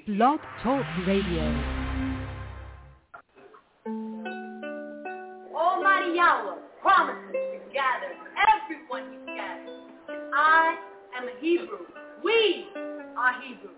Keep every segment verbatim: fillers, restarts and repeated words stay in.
Blog Talk Radio. Almighty Yahweh promises to gather everyone He gathers. And I am a Hebrew. We are Hebrew.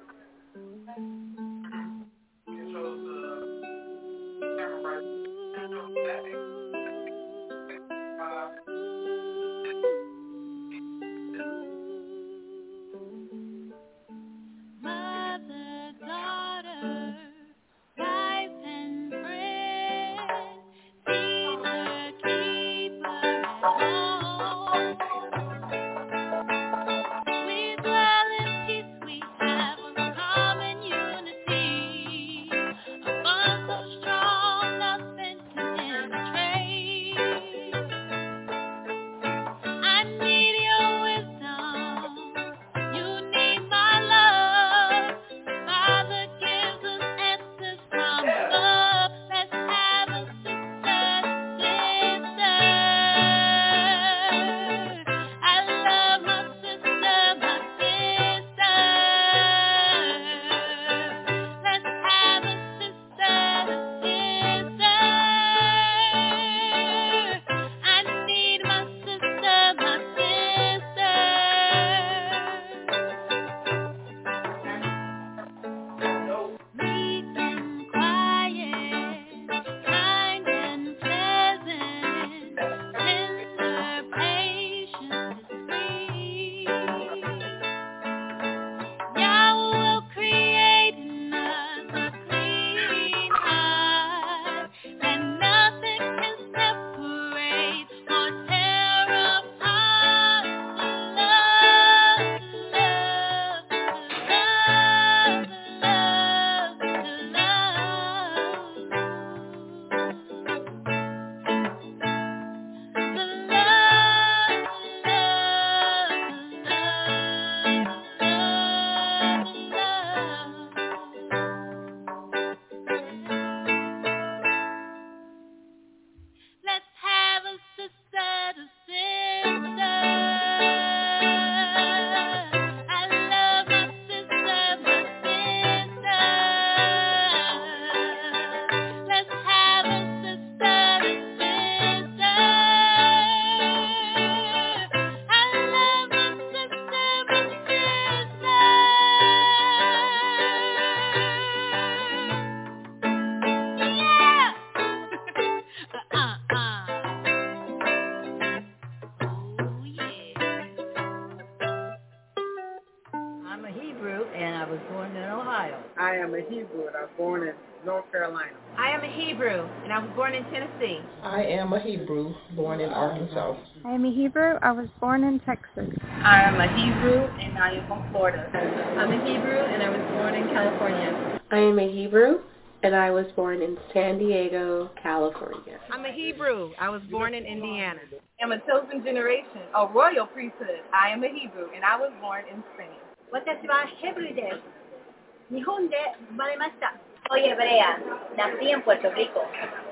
Tennessee. I am a Hebrew, born in Arkansas. I am a Hebrew. I was born in Texas. I am a Hebrew, and I am from Florida. I'm a Hebrew, and I was born in California. I am a Hebrew, and I was born in San Diego, California. I'm a Hebrew. I was born in Indiana. I'm a chosen generation, a royal priesthood. I am a Hebrew, and I was born in Spain. 私はヘブルです。日本で生まれました。Soy hebrea. Nací en Puerto Rico.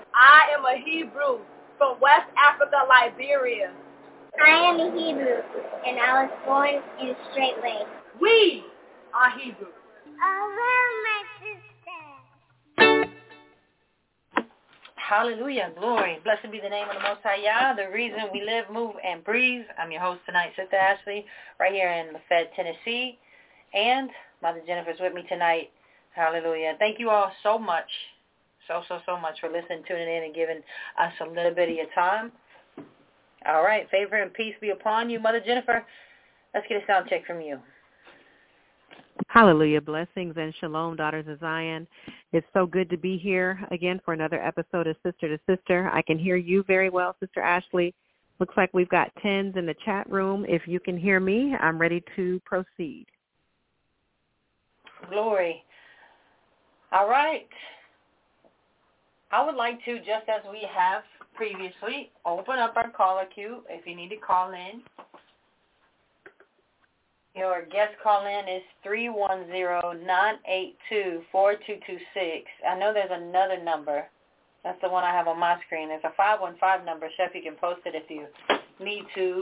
I am a Hebrew from West Africa, Liberia. I am a Hebrew, and I was born in Straight Lake. We are Hebrew. Oh, my sister. Hallelujah, glory. Blessed be the name of the Most High Yah, the reason we live, move, and breathe. I'm your host tonight, Sister Ashley, right here in Lafayette, Tennessee. And Mother Jennifer's with me tonight. Hallelujah. Thank you all so much. So, so, so much for listening, tuning in, and giving us a little bit of your time. All right. Favor and peace be upon you. Mother Jennifer, let's get a sound check from you. Hallelujah. Blessings and shalom, daughters of Zion. It's so good to be here again for another episode of Sister to Sister. I can hear you very well, Sister Ashley. Looks like we've got tens in the chat room. If you can hear me, I'm ready to proceed. Glory. All right. I would like to, just as we have previously, open up our caller queue if you need to call in. Your guest call-in is three one zero, nine eight two, four two two six. I know there's another number. That's the one I have on my screen. It's a five one five number. Chef, you can post it if you need to.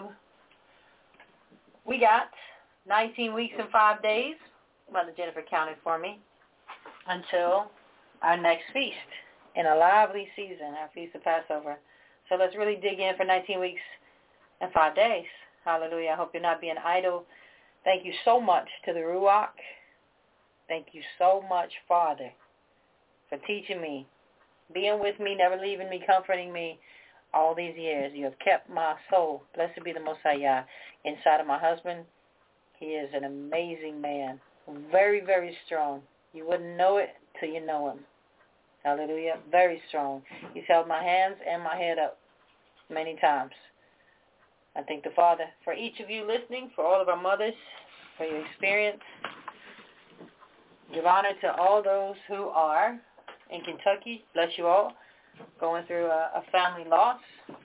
We got nineteen weeks and five days. Mother Jennifer counted for me. until our next feast in a lively season, our Feast of Passover. So let's really dig in for nineteen weeks and five days. Hallelujah. I hope you're not being idle. Thank you so much to the Ruach. Thank you so much, Father, for teaching me, being with me, never leaving me, comforting me all these years. You have kept my soul. Blessed be the Most High Yah. Inside of my husband, he is an amazing man. Very, very strong. You wouldn't know it till you know him. Hallelujah. Very strong. He's held my hands and my head up many times. I thank the Father for each of you listening, for all of our mothers, for your experience. Give honor to all those who are in Kentucky. Bless you all. Going through a, a family loss.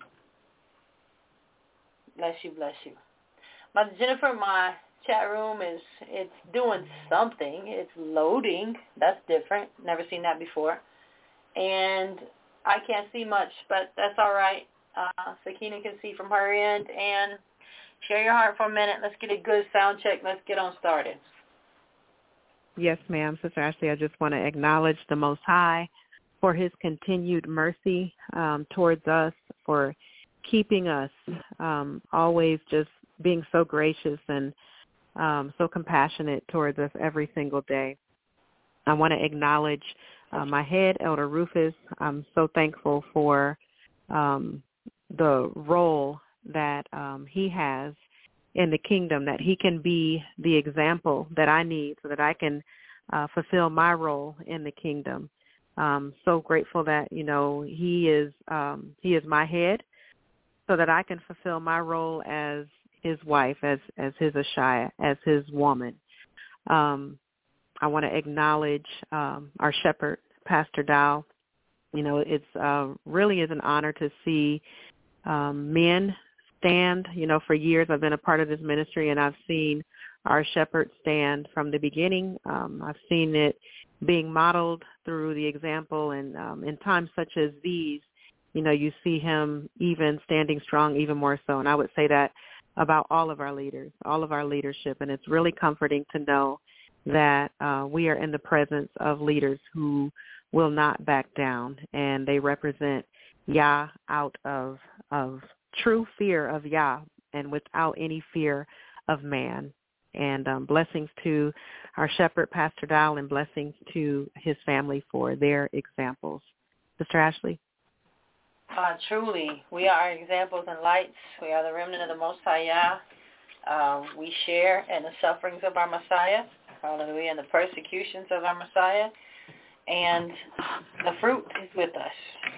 Bless you, bless you. Mother Jennifer, my chat room is, it's doing something. It's loading. That's different. Never seen that before. And I can't see much, but that's all right. Uh, Sakina can see from her end. And share your heart for a minute. Let's get a good sound check. Let's get on started. Yes, ma'am. Sister Ashley, I just want to acknowledge the Most High for his continued mercy um, towards us, for keeping us, um, always just being so gracious and um, so compassionate towards us every single day. I want to acknowledge uh, my head, Elder Rufus. I'm so thankful for um, the role that um, he has in the kingdom, that he can be the example that I need so that I can uh, fulfill my role in the kingdom. Um, so grateful that, you know, he is um, he is my head so that I can fulfill my role as his wife, as, as his Ashaya, as his woman. Um, I want to acknowledge um, our shepherd, Pastor Dow. You know, it's uh, really is an honor to see um, men stand. You know, for years I've been a part of this ministry, and I've seen our shepherd stand from the beginning. Um, I've seen it being modeled through the example, and um, in times such as these, you know, you see him even standing strong even more so. And I would say that about all of our leaders, all of our leadership, and it's really comforting to know that uh, we are in the presence of leaders who will not back down, and they represent Yah out of of true fear of Yah and without any fear of man. And um, blessings to our shepherd, Pastor Dow, and blessings to his family for their examples. Sister Ashley? Uh, truly, we are examples and lights. We are the remnant of the Most High Yah. Uh, we share in the sufferings of our Messiah, hallelujah, and the persecutions of our Messiah. And the fruit is with us.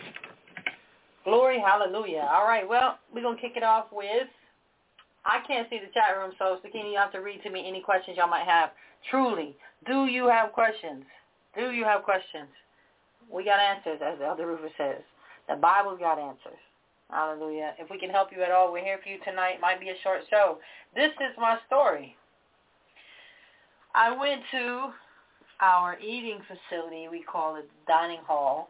Glory, hallelujah. All right, well, we're going to kick it off with, I can't see the chat room, so Sakina, you have to read to me any questions y'all might have. Truly, do you have questions? Do you have questions? We got answers, as Elder Rufus says. The Bible's got answers. Hallelujah. If we can help you at all, we're here for you tonight. Might be a short show. This is my story. I went to our eating facility, we call it dining hall,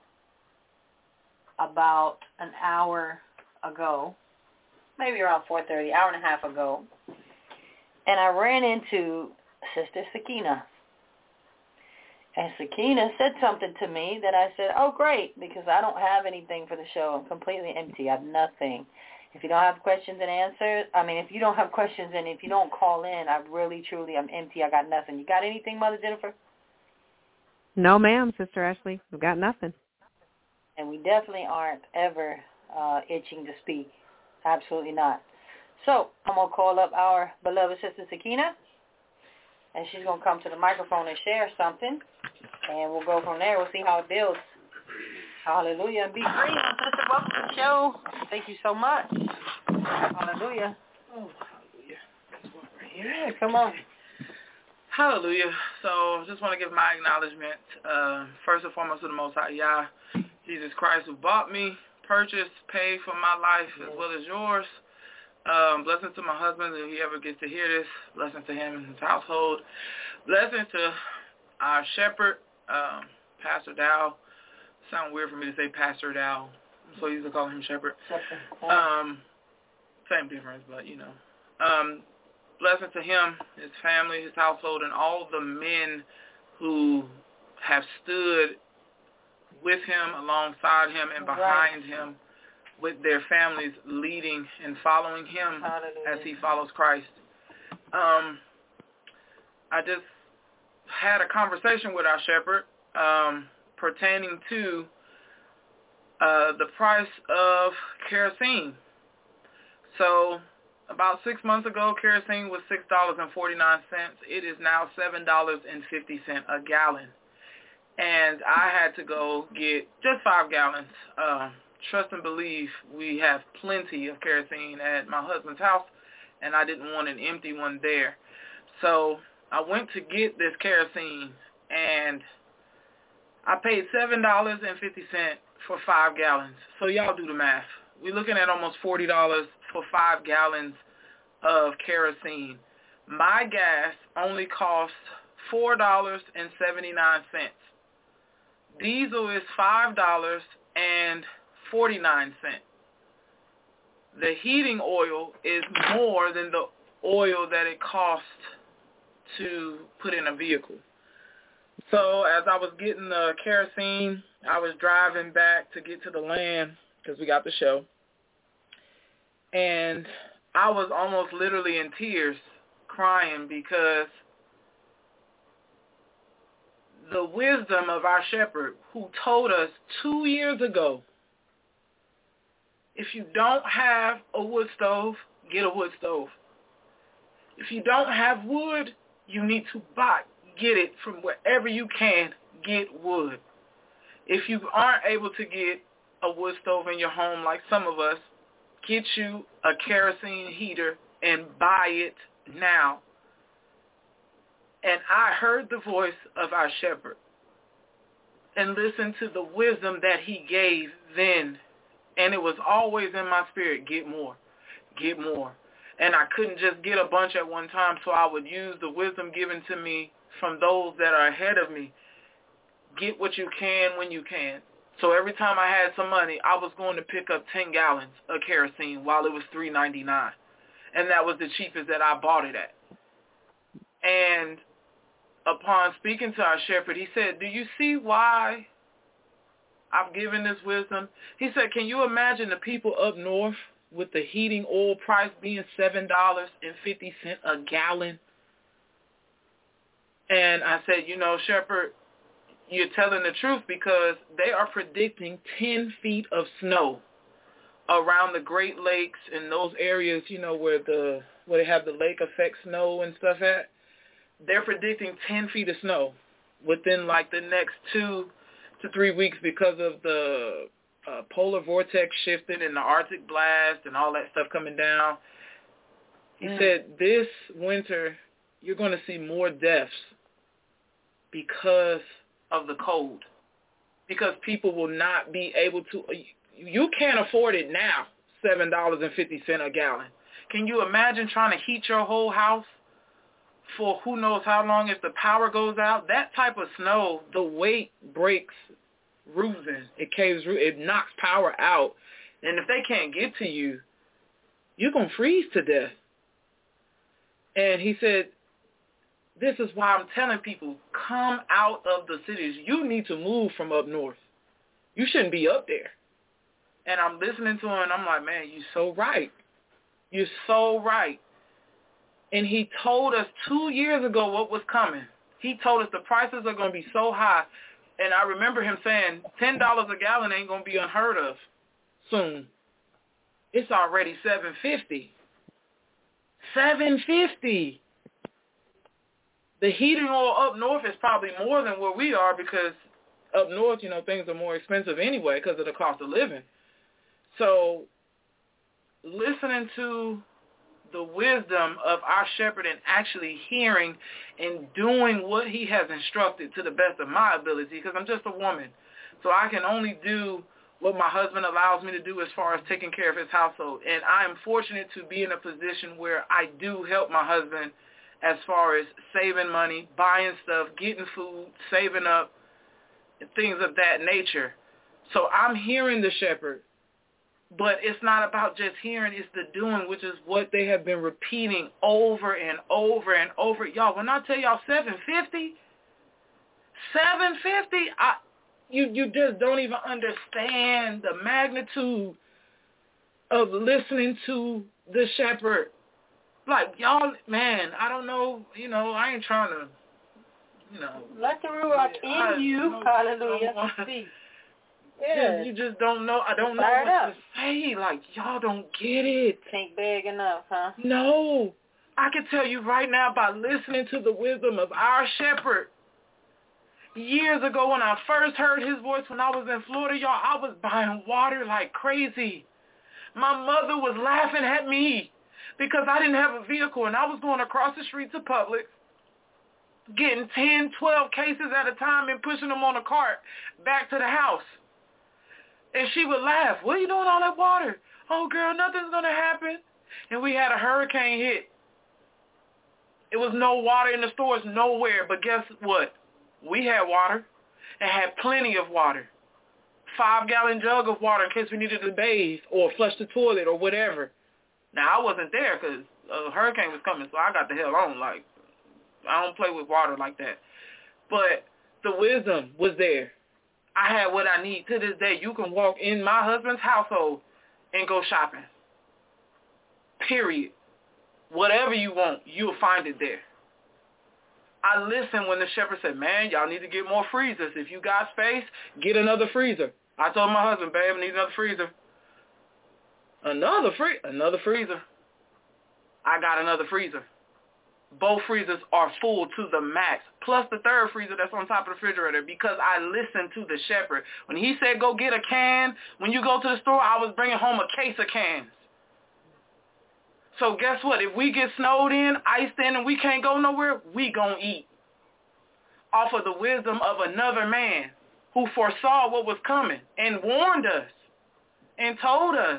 about an hour ago, maybe around four thirty, hour and a half ago, and I ran into Sister Sakina. And Sakina said something to me that I said, oh, great, because I don't have anything for the show. I'm completely empty. I have nothing. If you don't have questions and answers, I mean, if you don't have questions and if you don't call in, I really, truly, I'm empty. I got nothing. You got anything, Mother Jennifer? No, ma'am, Sister Ashley. We've got nothing. And we definitely aren't ever uh, itching to speak. Absolutely not. So I'm going to call up our beloved Sister Sakina, and she's going to come to the microphone and share something, and we'll go from there. We'll see how it builds. Hallelujah. And be free. Sister, welcome to the show. Thank you so much. Hallelujah. Oh, hallelujah. That's one right here. Yeah, come on. Hallelujah. So I just want to give my acknowledgement, uh, first and foremost, to the Most High Yah, Jesus Christ, who bought me, purchased, paid for my life as well as yours. Um, blessings to my husband, if he ever gets to hear this. Blessings to him and his household. Blessings to our shepherd, um, Pastor Dow. Sounds weird for me to say Pastor Dow. I'm so used to calling him shepherd. Um, same difference, but you know. Um, blessings to him, his family, his household, and all the men who have stood with him, alongside him, and behind right. him, with their families leading and following him Hallelujah. As he follows Christ. Um, I just had a conversation with our shepherd um, pertaining to uh, the price of kerosene. So about six months ago, kerosene was six dollars and forty-nine cents. It is now seven dollars and fifty cents a gallon. And I had to go get just five gallons. Uh, trust and believe we have plenty of kerosene at my husband's house, and I didn't want an empty one there. So I went to get this kerosene, and I paid seven dollars and fifty cents for five gallons. So y'all do the math. We're looking at almost forty dollars for five gallons of kerosene. My gas only costs four dollars and seventy-nine cents. Diesel is five dollars and forty-nine cents. The heating oil is more than the oil that it costs to put in a vehicle. So as I was getting the kerosene, I was driving back to get to the land because we got the show. And I was almost literally in tears, crying, because the wisdom of our shepherd, who told us two years ago, if you don't have a wood stove, get a wood stove. If you don't have wood, you need to buy, get it from wherever you can, get wood. If you aren't able to get a wood stove in your home like some of us, get you a kerosene heater and buy it now. And I heard the voice of our shepherd and listened to the wisdom that he gave then. And it was always in my spirit, get more, get more. And I couldn't just get a bunch at one time, so I would use the wisdom given to me from those that are ahead of me. Get what you can when you can. So every time I had some money, I was going to pick up ten gallons of kerosene while it was three ninety-nine. And that was the cheapest that I bought it at. And upon speaking to our shepherd, he said, do you see why I've given this wisdom? He said, can you imagine the people up north with the heating oil price being seven dollars and fifty cents a gallon? And I said, you know, shepherd, you're telling the truth, because they are predicting ten feet of snow around the Great Lakes and those areas, you know, where the where they have the lake effect snow and stuff at. They're predicting ten feet of snow within like the next two to three weeks because of the uh, polar vortex shifting and the Arctic blast and all that stuff coming down. He mm. said this winter you're going to see more deaths because of the cold, because people will not be able to, you can't afford it now, seven dollars and fifty cents a gallon. Can you imagine trying to heat your whole house for who knows how long if the power goes out? That type of snow, the weight breaks roofs in. It caves, it knocks power out. And if they can't get to you, you're going to freeze to death. And he said, this is why I'm telling people, come out of the cities. You need to move from up north. You shouldn't be up there. And I'm listening to him, and I'm like, man, you're so right. You're so right. And he told us two years ago what was coming. He told us the prices are going to be so high. And I remember him saying ten dollars a gallon ain't going to be unheard of soon. It's already seven fifty. seven fifty. The heating oil up north is probably more than where we are, because up north, you know, things are more expensive anyway because of the cost of living. So listening to the wisdom of our shepherd and actually hearing and doing what he has instructed to the best of my ability, because I'm just a woman. So I can only do what my husband allows me to do as far as taking care of his household. And I am fortunate to be in a position where I do help my husband as far as saving money, buying stuff, getting food, saving up, and things of that nature. So I'm hearing the shepherd, but it's not about just hearing, it's the doing, which is what they have been repeating over and over and over. Y'all, when I tell y'all seven fifty, seven fifty. I you you just don't even understand the magnitude of listening to the shepherd. Like, y'all, man, I don't know, you know, I ain't trying to, you know. Let the Ruach in you. Hallelujah. Yeah. You, you just don't know. I don't know Fire what up. to say. Like, y'all don't get it. Think big enough, huh? No. I can tell you right now by listening to the wisdom of our shepherd. Years ago when I first heard his voice when I was in Florida, y'all, I was buying water like crazy. My mother was laughing at me because I didn't have a vehicle and I was going across the street to Publix, getting ten, twelve cases at a time and pushing them on a cart back to the house. And she would laugh, what are you doing all that water? Oh, girl, nothing's going to happen. And we had a hurricane hit. It was no water in the stores nowhere, but guess what? We had water and had plenty of water. Five-gallon jug of water in case we needed to bathe or flush the toilet or whatever. Now, I wasn't there because a hurricane was coming, so I got the hell on. Like, I don't play with water like that. But the wisdom was there. I had what I need. To this day, you can walk in my husband's household and go shopping. Period. Whatever you want, you'll find it there. I listened when the shepherd said, man, y'all need to get more freezers. If you got space, get another freezer. I told my husband, babe, I need another freezer. Another free, another freezer. I got another freezer. Both freezers are full to the max, plus the third freezer that's on top of the refrigerator because I listened to the shepherd. When he said go get a can, when you go to the store, I was bringing home a case of cans. So guess what? If we get snowed in, iced in, and we can't go nowhere, we gonna eat. Off of the wisdom of another man who foresaw what was coming and warned us and told us.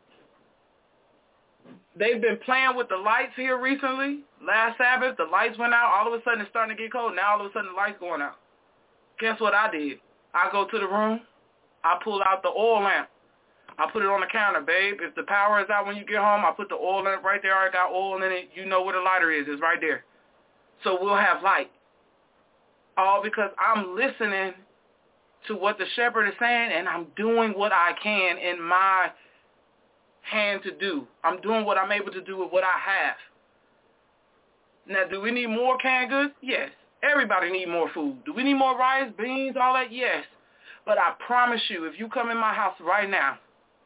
They've been playing with the lights here recently. Last Sabbath, the lights went out. All of a sudden, it's starting to get cold. Now, all of a sudden, the lights going out. Guess what I did? I go to the room. I pull out the oil lamp. I put it on the counter, babe. If the power is out when you get home, I put the oil lamp right there. I got oil in it. You know where the lighter is. It's right there. So we'll have light. All because I'm listening to what the shepherd is saying, and I'm doing what I can in my hand to do. I'm doing what I'm able to do with what I have. Now, do we need more canned goods? Yes. Everybody need more food. Do we need more rice, beans, all that? Yes. But I promise you, if you come in my house right now,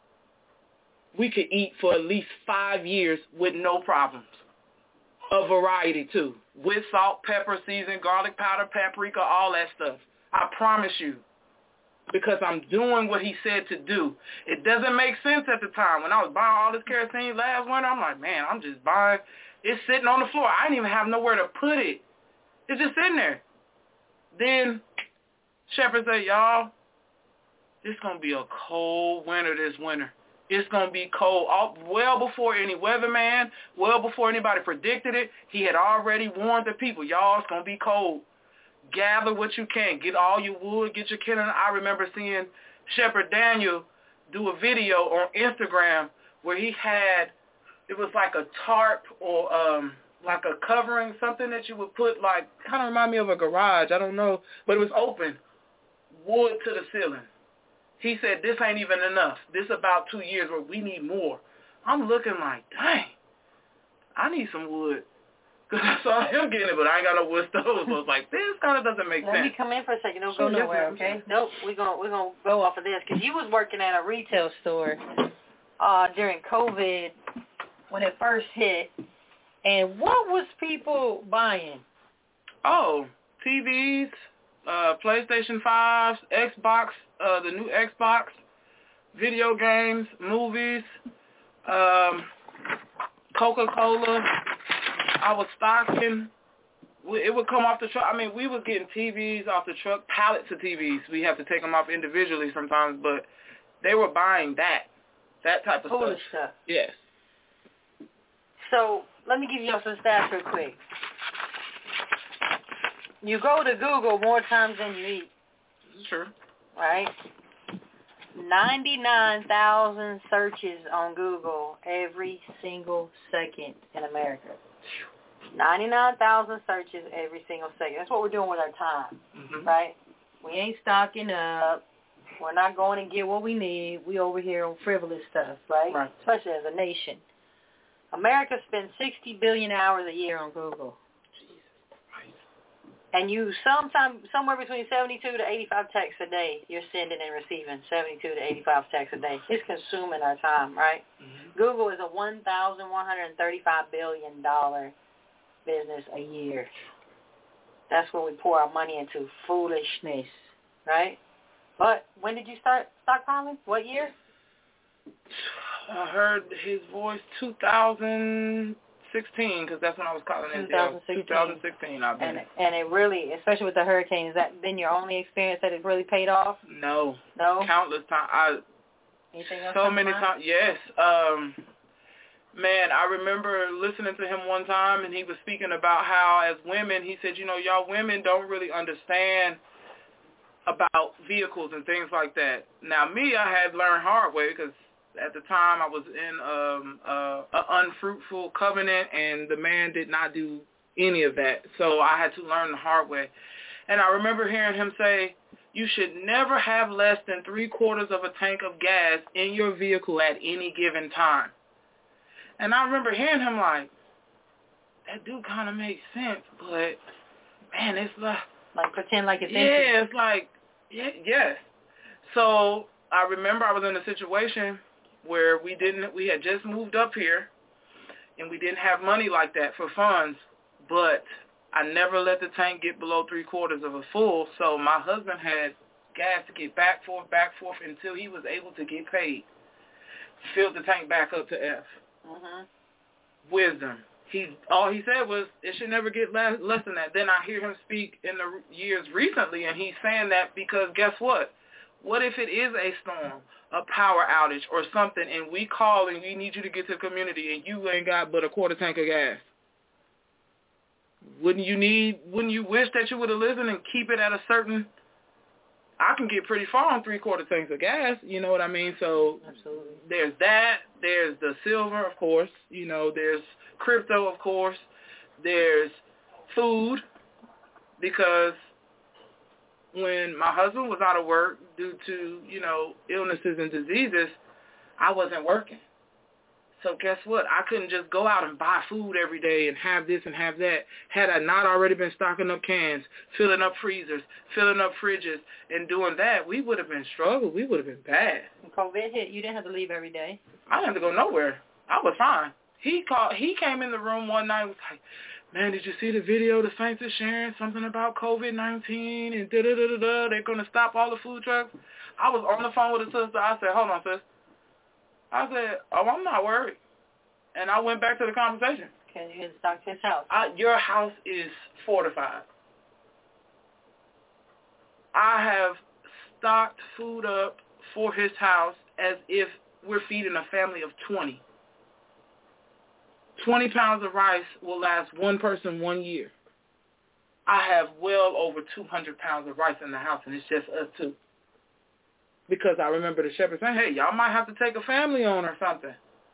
we could eat for at least five years with no problems. A variety, too. With salt, pepper, season, garlic powder, paprika, all that stuff. I promise you. Because I'm doing what he said to do. It doesn't make sense at the time. When I was buying all this kerosene last winter, I'm like, man, I'm just buying. It's sitting on the floor. I didn't even have nowhere to put it. It's just sitting there. Then shepherd said, y'all, it's going to be a cold winter this winter. It's going to be cold. All, well before any weatherman, well before anybody predicted it, he had already warned the people, y'all, it's going to be cold. Gather what you can. Get all your wood. Get your kindling. I remember seeing Shepherd Daniel do a video on Instagram where he had, it was like a tarp or um, like a covering, something that you would put like, kind of remind me of a garage. I don't know. But it was open. Wood to the ceiling. He said, this ain't even enough. This about two years where we need more. I'm looking like, dang, I need some wood. Because I saw him getting it, but I ain't got no wood stove. So it's like, this kind of doesn't make Let sense. Let me come in for a second. Don't Sure, go nowhere, yes, okay? Nope, we're going we're gonna go off of this. Because you was working at a retail store uh, during COVID when it first hit. And what was people buying? Oh, T Vs, uh, PlayStation fives, Xbox, uh, the new Xbox, video games, movies, um, Coca-Cola. I was stocking. It would come off the truck. I mean, we was getting T Vs off the truck, pallets of T Vs. We have to take them off individually sometimes, but they were buying that, that type of Foolish stuff. stuff. Yes. So let me give you some stats real quick. You go to Google more times than you eat. Sure. Right? ninety-nine thousand searches on Google every single second in America. ninety-nine thousand searches every single second. That's what we're doing with our time, mm-hmm. right? We ain't stocking up. We're not going to get what we need. We over here on frivolous stuff, right? Right. Especially as a nation. America spends sixty billion hours a year on Google. And you sometime somewhere between seventy-two to eighty-five texts a day you're sending and receiving. seventy-two to eighty-five texts a day. It's consuming our time, right? Mm-hmm. Google is a one thousand one hundred thirty-five billion dollars business a year. That's what we pour our money into, foolishness, right? But when did you start stockpiling? What year? I heard his voice two thousand sixteen, because that's when I was calling in. twenty sixteen. twenty sixteen, I've been. And, and it really, especially with the hurricane, has that been your only experience that it really paid off? No. No? Countless times. I, Anything else? So many times. Yes. Um, man, I remember listening to him one time, and he was speaking about how, as women, he said, you know, y'all women don't really understand about vehicles and things like that. Now, me, I had learned hard way, because at the time I was in um, uh, an unfruitful covenant, and the man did not do any of that. So I had to learn the hard way. And I remember hearing him say, you should never have less than three quarters of a tank of gas in your vehicle at any given time. And I remember hearing him like, that do kind of make sense, but, man, it's like... Like pretend like it's yeah, empty. Yeah, it's like, yeah, yes. So I remember I was in a situation where we didn't, we had just moved up here, and we didn't have money like that for funds, but I never let the tank get below three quarters of a full, so my husband had gas to get back forth, back forth until he was able to get paid. Filled the tank back up to F. Mm-hmm. Wisdom. He all he said was it should never get less, less than that. Then I hear him speak in the years recently, and he's saying that because guess what? What if it is a storm, a power outage, or something, and we call and we need you to get to the community, and you ain't got but a quarter tank of gas? Wouldn't you need? Wouldn't you wish that you would have listened and keep it at a certain? I can get pretty far on three quarter tanks of gas. You know what I mean? So absolutely. There's that. There's the silver, of course. You know, there's crypto, of course. There's food, because when my husband was out of work due to, you know, illnesses and diseases, I wasn't working. So guess what? I couldn't just go out and buy food every day and have this and have that. Had I not already been stocking up cans, filling up freezers, filling up fridges, and doing that, we would have been struggling. We would have been bad. When COVID hit, you didn't have to leave every day. I didn't have to go nowhere. I was fine. He called. He came in the room one night and was like, man, did you see the video the Saints are sharing? Something about COVID nineteen and da-da-da-da-da. They're going to stop all the food trucks. I was on the phone with a sister. I said, hold on, sis. I said, oh, I'm not worried. And I went back to the conversation. Okay, you had to stock his house. I, your house is fortified. I have stocked food up for his house as if we're feeding a family of twenty. twenty pounds of rice will last one person one year. I have well over two hundred pounds of rice in the house, and it's just us two. Because I remember the shepherd saying, hey, y'all might have to take a family on or something.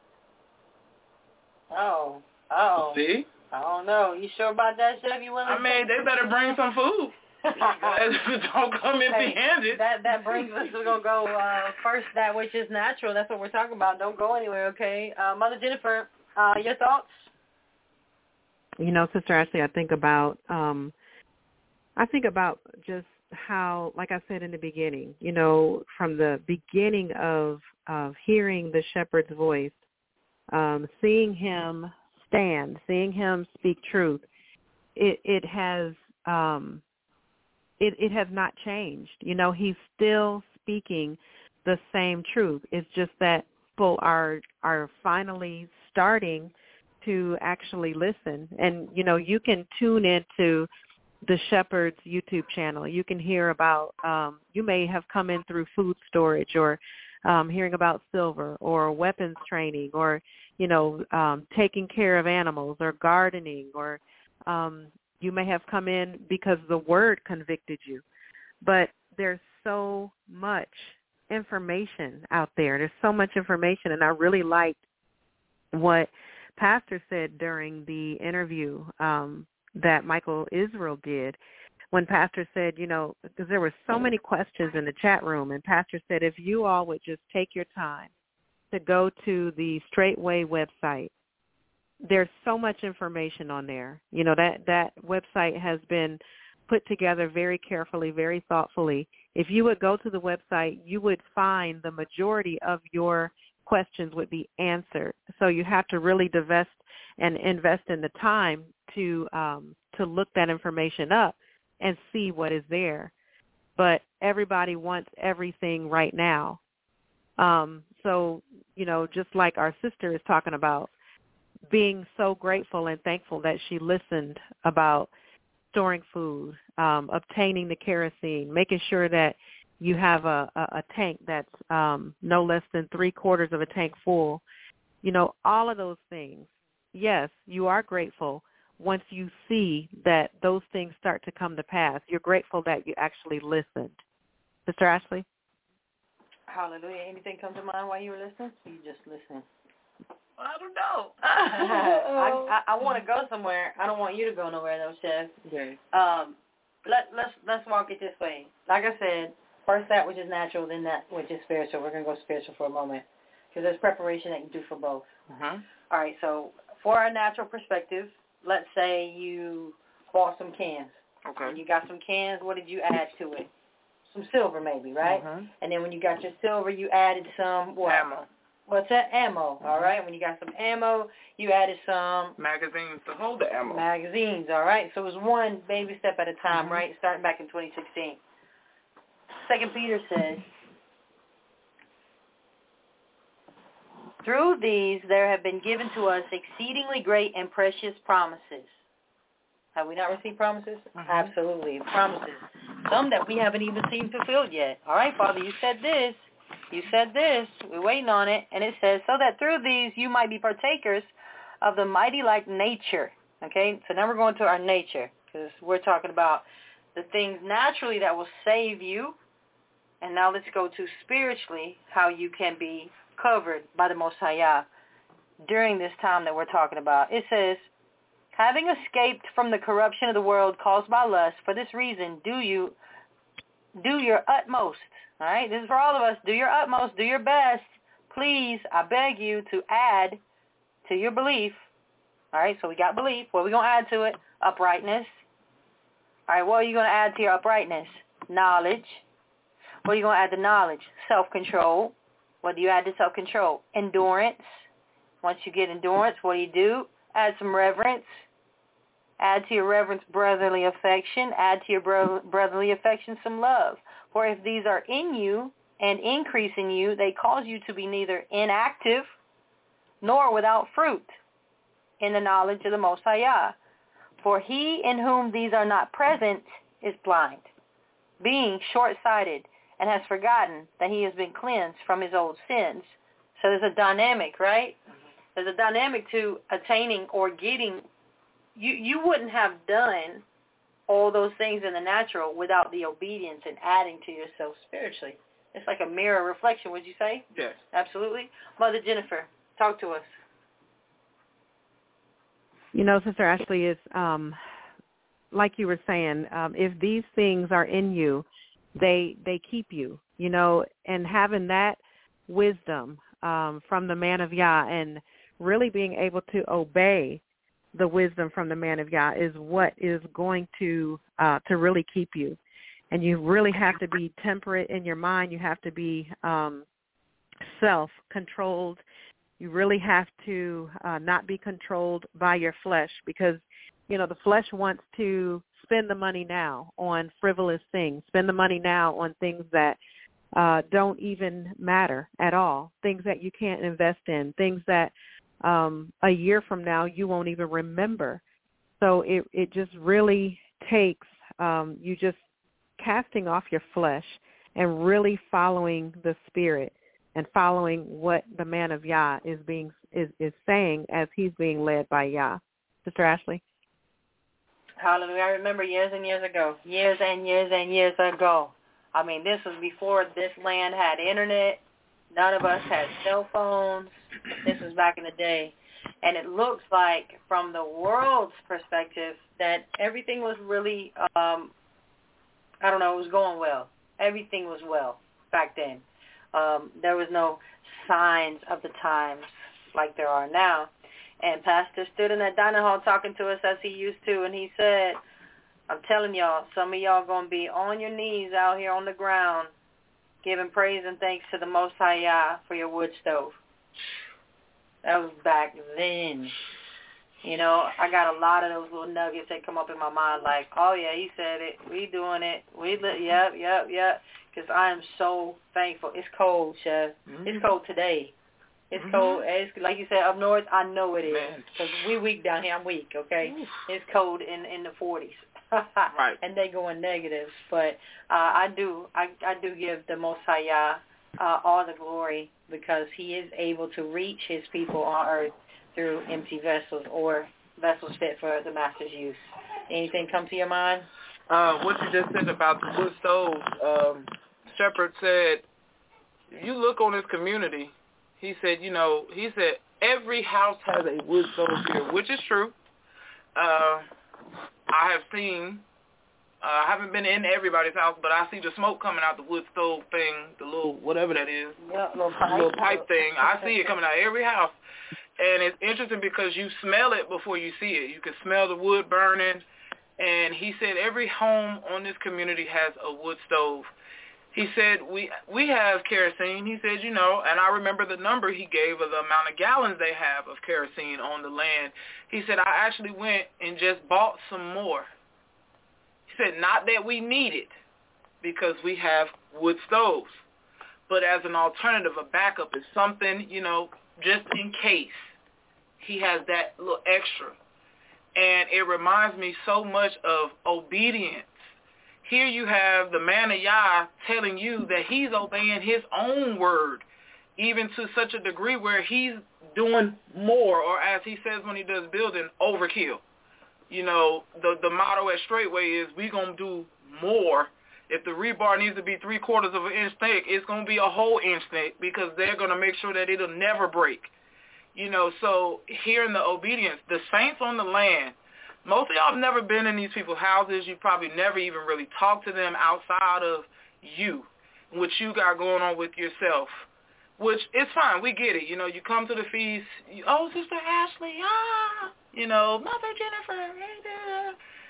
Oh, oh. See? I don't know. You sure about that, Chef? You willing? I mean, they better bring some food. Don't come empty-handed. Hey, that that brings us, we're going to go uh, first, that which is natural. That's what we're talking about. Don't go anywhere, okay? Uh, Mother Jennifer, uh, your thoughts? You know, Sister Ashley, I think about, um, I think about just how, like I said in the beginning, you know, from the beginning of, of hearing the shepherd's voice, um, seeing him stand, seeing him speak truth, it, it has, um, it, it has not changed. You know, he's still speaking the same truth. It's just that people are, are finally starting to actually listen. And, you know, you can tune into the Shepherd's YouTube channel. You can hear about, um, you may have come in through food storage or um, hearing about silver or weapons training or, you know, um, taking care of animals or gardening, or um, you may have come in because the word convicted you. But there's so much information out there. There's so much information, and I really liked what Pastor said during the interview um, that Michael Israel did, when Pastor said, you know, because there were so many questions in the chat room, and Pastor said if you all would just take your time to go to the Straightway website, there's so much information on there. You know, that, that website has been put together very carefully, very thoughtfully. If you would go to the website, you would find the majority of your questions would be answered. So you have to really divest and invest in the time to um, to look that information up and see what is there. But everybody wants everything right now. Um, so, you know, just like our sister is talking about, being so grateful and thankful that she listened about storing food, um, obtaining the kerosene, making sure that you have a, a, a tank that's um, no less than three quarters of a tank full. You know, all of those things. Yes, you are grateful once you see that those things start to come to pass. You're grateful that you actually listened. Sister Ashley? Hallelujah. Anything come to mind while you were listening? You just listen. I don't know. I, I, I want to go somewhere. I don't want you to go nowhere, though, Chef. Okay. Um, let, let's let's walk it this way. Like I said, first that which is natural, then that which is spiritual. We're going to go spiritual for a moment because there's preparation that you do for both. Uh-huh. All right, so for our natural perspective, let's say you bought some cans. Okay. And you got some cans. What did you add to it? Some silver maybe, right? Uh-huh. And then when you got your silver, you added some what? Ammo. What's that? Ammo, all right? When you got some ammo, you added some... magazines to hold the ammo. Magazines, all right? So it was one baby step at a time, mm-hmm. right? Starting back in twenty sixteen. Second Peter says, through these there have been given to us exceedingly great and precious promises. Have we not received promises? Mm-hmm. Absolutely, promises. Some that we haven't even seen fulfilled yet. All right, Father, you said this. You said this, we're waiting on it, and it says, so that through these you might be partakers of the mighty-like nature. Okay, so now we're going to our nature, because we're talking about the things naturally that will save you, and now let's go to spiritually, how you can be covered by the Most High Yah during this time that we're talking about. It says, having escaped from the corruption of the world caused by lust, for this reason do you do your utmost. All right, this is for all of us. Do your utmost. Do your best. Please, I beg you to add to your belief. All right, so we got belief. What are we going to add to it? Uprightness. All right, what are you going to add to your uprightness? Knowledge. What are you going to add to knowledge? Self-control. What do you add to self-control? Endurance. Once you get endurance, what do you do? Add some reverence. Add to your reverence brotherly affection. Add to your bro- brotherly affection some love. For if these are in you and increase in you, they cause you to be neither inactive nor without fruit in the knowledge of the Most High Yah. For he in whom these are not present is blind, being short-sighted, and has forgotten that he has been cleansed from his old sins. So there's a dynamic, right? There's a dynamic to attaining or getting. You, you wouldn't have done all those things in the natural without the obedience and adding to yourself spiritually. It's like a mirror reflection, would you say? Yes. Absolutely. Mother Jennifer, talk to us. You know, Sister Ashley, is um, like you were saying, um, if these things are in you, they they keep you, you know, and having that wisdom um, from the man of Yah and really being able to obey the wisdom from the man of Yah is what is going to uh, to really keep you. And you really have to be temperate in your mind. You have to be um, self-controlled. You really have to uh, not be controlled by your flesh because, you know, the flesh wants to spend the money now on frivolous things, spend the money now on things that uh, don't even matter at all, things that you can't invest in, things that Um, a year from now, you won't even remember. So it, it just really takes um, you just casting off your flesh and really following the Spirit and following what the man of Yah is being is, is saying as he's being led by Yah. Sister Ashley? Hallelujah. I remember years and years ago, years and years and years ago. I mean, this was before this land had internet. None of us had cell phones. This was back in the day. And it looks like, from the world's perspective, that everything was really, um, I don't know, it was going well. Everything was well back then. Um, there was no signs of the times like there are now. And Pastor stood in that dining hall talking to us as he used to, and he said, I'm telling y'all, some of y'all going to be on your knees out here on the ground giving praise and thanks to the Most High Yah for your wood stove. That was back then. You know, I got a lot of those little nuggets that come up in my mind like, oh, yeah, he said it. We doing it. We li- Yep, yep, yep. Because I am so thankful. It's cold, Chef. Mm-hmm. It's cold today. It's mm-hmm. cold. It's, like you said, up north, I know it is. Because we weak down here. I'm weak, okay? Oof. It's cold in, in the forties. Right. And they going negative. But uh, I do I, I do give the Most High Yah uh, all the glory because he is able to reach his people on earth through empty vessels or vessels fit for the master's use. Anything come to your mind? Uh, what you just said about the wood stove, um, Shepherd said, if you look on this community, he said, you know, he said every house has a wood stove here, which is true. Uh, I have seen, uh, I haven't been in everybody's house, but I see the smoke coming out the wood stove thing, the little, whatever that is, yeah, little pipe, little pipe thing. I see it coming out of every house. And it's interesting because you smell it before you see it. You can smell the wood burning. And he said every home on this community has a wood stove. He said we we have kerosene. He said, you know, and I remember the number he gave of the amount of gallons they have of kerosene on the land. He said, I actually went and just bought some more. He said, not that we need it because we have wood stoves, but as an alternative, a backup is something, you know, just in case he has that little extra. And it reminds me so much of obedience. Here you have the man of Yah telling you that he's obeying his own word, even to such a degree where he's doing more, or as he says when he does building, overkill. You know, the the motto at Straightway is we going to do more. If the rebar needs to be three quarters of an inch thick, it's going to be a whole inch thick because they're going to make sure that it'll never break. You know, so hearing the obedience, the saints on the land, most of y'all have never been in these people's houses. You probably never even really talked to them outside of you, what you got going on with yourself, which is fine. We get it. You know, you come to the feast, you, oh, Sister Ashley, ah, you know, Mother Jennifer, hey there.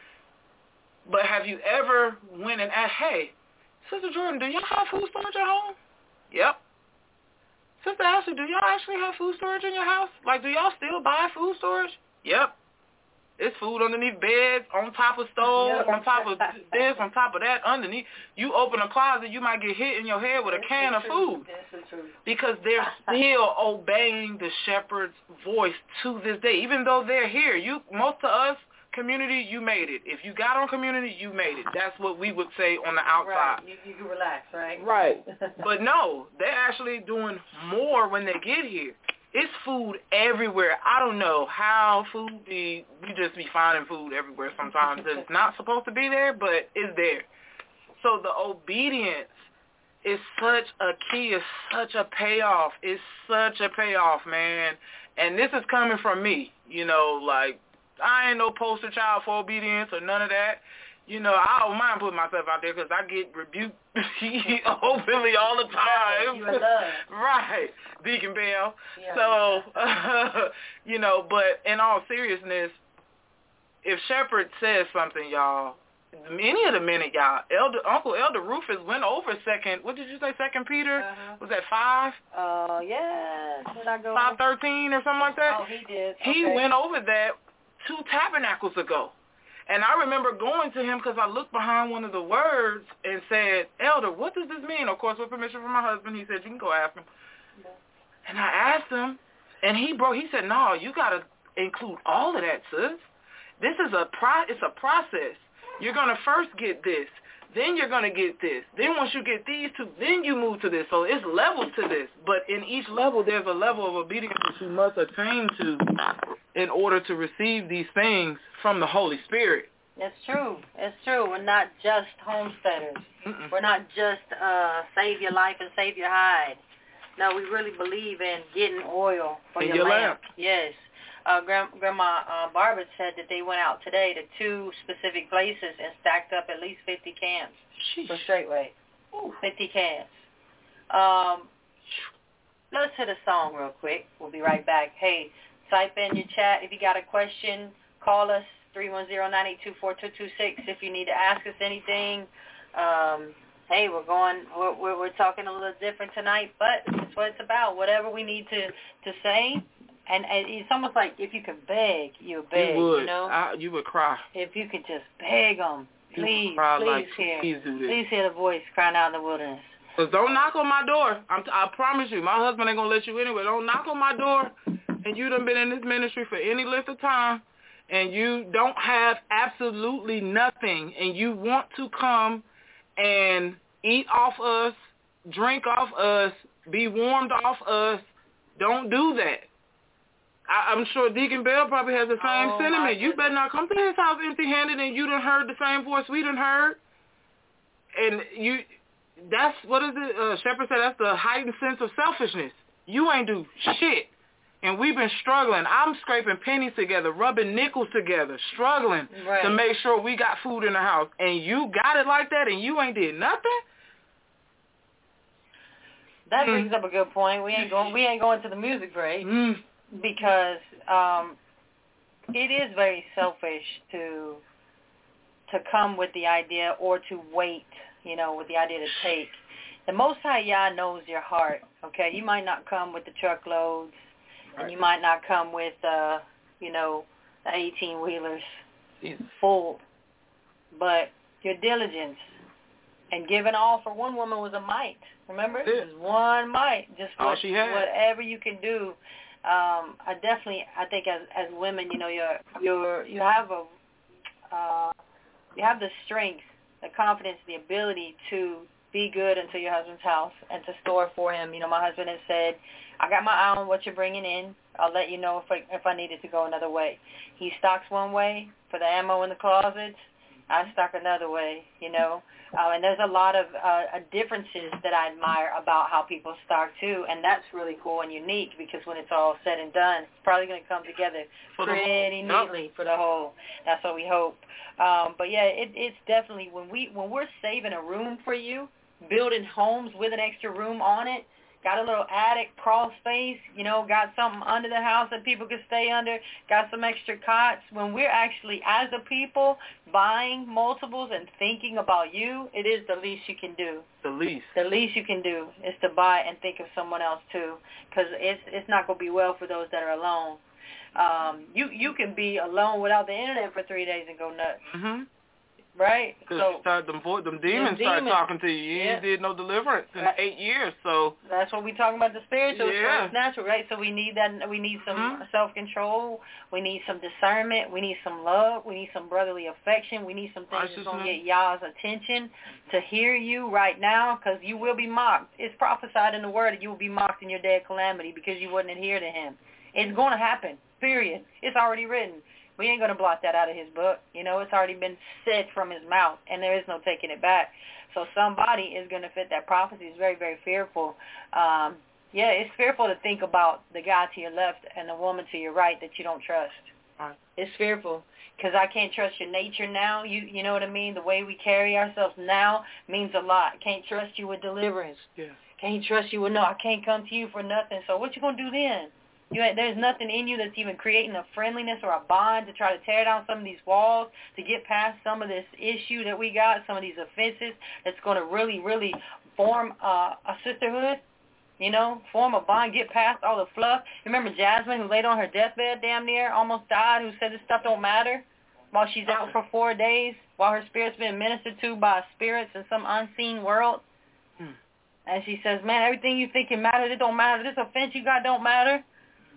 But have you ever went and asked, hey, Sister Jordan, do y'all have food storage at home? Yep. Sister Ashley, do y'all actually have food storage in your house? Like, do y'all still buy food storage? Yep. It's food underneath beds, on top of stoves, yep. on top of this, on top of that, underneath. You open a closet, you might get hit in your head with a can of food. Because they're still obeying the shepherd's voice to this day. Even though they're here, you most of us, community, you made it. If you got on community, you made it. That's what we would say on the outside. Right. You, you can relax, right? Right. But no, they're actually doing more when they get here. It's food everywhere. I don't know how food be, we just be finding food everywhere sometimes. It's not supposed to be there, but it's there. So the obedience is such a key. It's such a payoff. It's such a payoff, man. And this is coming from me, you know, like, I ain't no poster child for obedience or none of that. You know, I don't mind putting myself out there because I get rebuked openly all the time. You in love. Right, Deacon Bell. Yeah. So, uh, you know, but in all seriousness, if Shepherd says something, y'all, any of the men of y'all, Elder Uncle Elder Rufus went over second, what did you say, Second Peter? Uh-huh. Was that five? Oh, uh, yeah. Did I go? five thirteen or something like that? Oh, he did. He okay. went over that two tabernacles ago. And I remember going to him because I looked behind one of the words and said, Elder, what does this mean? Of course, with permission from my husband, he said, you can go ask him. Yeah. And I asked him, and he bro, he said, no, you got to include all of that, sis. This is a pro- it's a process. You're going to first get this. Then you're going to get this. Then once you get these two, then you move to this. So it's levels to this. But in each level, there's a level of obedience that you must attain to in order to receive these things from the Holy Spirit. It's true. It's true. We're not just homesteaders. Mm-mm. We're not just uh, save your life and save your hide. No, we really believe in getting oil for in your, your lamp. lamp. Yes. uh, Grand, Grandma uh, Barbara said that they went out today to two specific places and stacked up at least fifty cans Sheesh. for Straightway. Ooh. fifty cans. Um, let's hit a song real quick. We'll be right back. Hey, type in your chat if you got a question. Call us, three one zero, nine eight two, four two two six if you need to ask us anything. Um, hey, we're going, we're, we're, we're talking a little different tonight, but that's what it's about. Whatever we need to, to say. And, and it's almost like if you could beg, you would beg, you, would. you know? I, you would cry. If you could just beg them, please, you cry please like, hear, please, do this. please hear the voice crying out in the wilderness. Cause don't knock on my door. I'm t- I promise you, my husband ain't going to let you anyway. Don't knock on my door, and you done been in this ministry for any length of time, and you don't have absolutely nothing, and you want to come and eat off us, drink off us, be warmed off us. Don't do that. I, I'm sure Deacon Bell probably has the same oh, sentiment. You better not come to his house empty-handed and you done heard the same voice we done heard. And you, that's, what is it, uh, Shepherd said, that's the heightened sense of selfishness. You ain't do shit. And we've been struggling. I'm scraping pennies together, rubbing nickels together, struggling right. to make sure we got food in the house. And you got it like that and you ain't did nothing? That mm. brings up a good point. We ain't going, we ain't going to the music break mm. because um, it is very selfish to to come with the idea or to wait, you know, with the idea to take. The Most High Yah knows your heart, okay? You might not come with the truckloads. And you might not come with, uh, you know, the eighteen-wheelers full. But your diligence and giving all for one woman was a mite. Remember? Yeah. It was one mite. Just all what, she had. Whatever you can do. Um, I definitely, I think as as women, you know, you're you're you have a uh, you have the strength, the confidence, the ability to be good into your husband's house and to store for him. You know, my husband has said, I got my eye on what you're bringing in. I'll let you know if I, if I needed to go another way. He stocks one way for the ammo in the closets. I stock another way, you know. Uh, and there's a lot of uh, differences that I admire about how people stock, too. And that's really cool and unique because when it's all said and done, it's probably going to come together for pretty the, neatly yep. for the whole. That's what we hope. Um, but, yeah, it, it's definitely when, we, when we're saving a room for you, building homes with an extra room on it, got a little attic, crawl space, you know, got something under the house that people can stay under, got some extra cots. When we're actually, as a people, buying multiples and thinking about you, it is the least you can do. The least. The least you can do is to buy and think of someone else, too, because it's, it's not going to be well for those that are alone. Um, you, you can be alone without the internet for three days and go nuts. Mm-hmm. Right? Because so, them, them demons start talking to you. You yeah. ain't did no deliverance in right. eight years, so. That's what we talking about, the spiritual, yeah. it's natural, right? So we need that, we need some mm-hmm. self-control, we need some discernment, we need some love, we need some brotherly affection, we need some things that's going to get y'all's attention to hear you right now, because you will be mocked. It's prophesied in the word that you will be mocked in your day of calamity because you wouldn't adhere to him. It's going to happen, period. It's already written. We ain't going to blot that out of his book. You know, it's already been said from his mouth, and there is no taking it back. So somebody is going to fit that prophecy. It's very, very fearful. Um, yeah, it's fearful to think about the guy to your left and the woman to your right that you don't trust. Right. It's fearful because I can't trust your nature now. You you know what I mean? The way we carry ourselves now means a lot. Can't trust you with deliverance. Yeah. Can't trust you with, no, I can't come to you for nothing. So what you going to do then? You, there's nothing in you that's even creating a friendliness or a bond to try to tear down some of these walls, to get past some of this issue that we got, some of these offenses that's going to really, really form uh, a sisterhood, you know, form a bond, get past all the fluff. Remember Jasmine, who laid on her deathbed damn near, almost died, who said this stuff don't matter while she's out for four days, while her spirit's being ministered to by spirits in some unseen world? Hmm. And she says, man, everything you think it matters, it don't matter. This offense you got don't matter.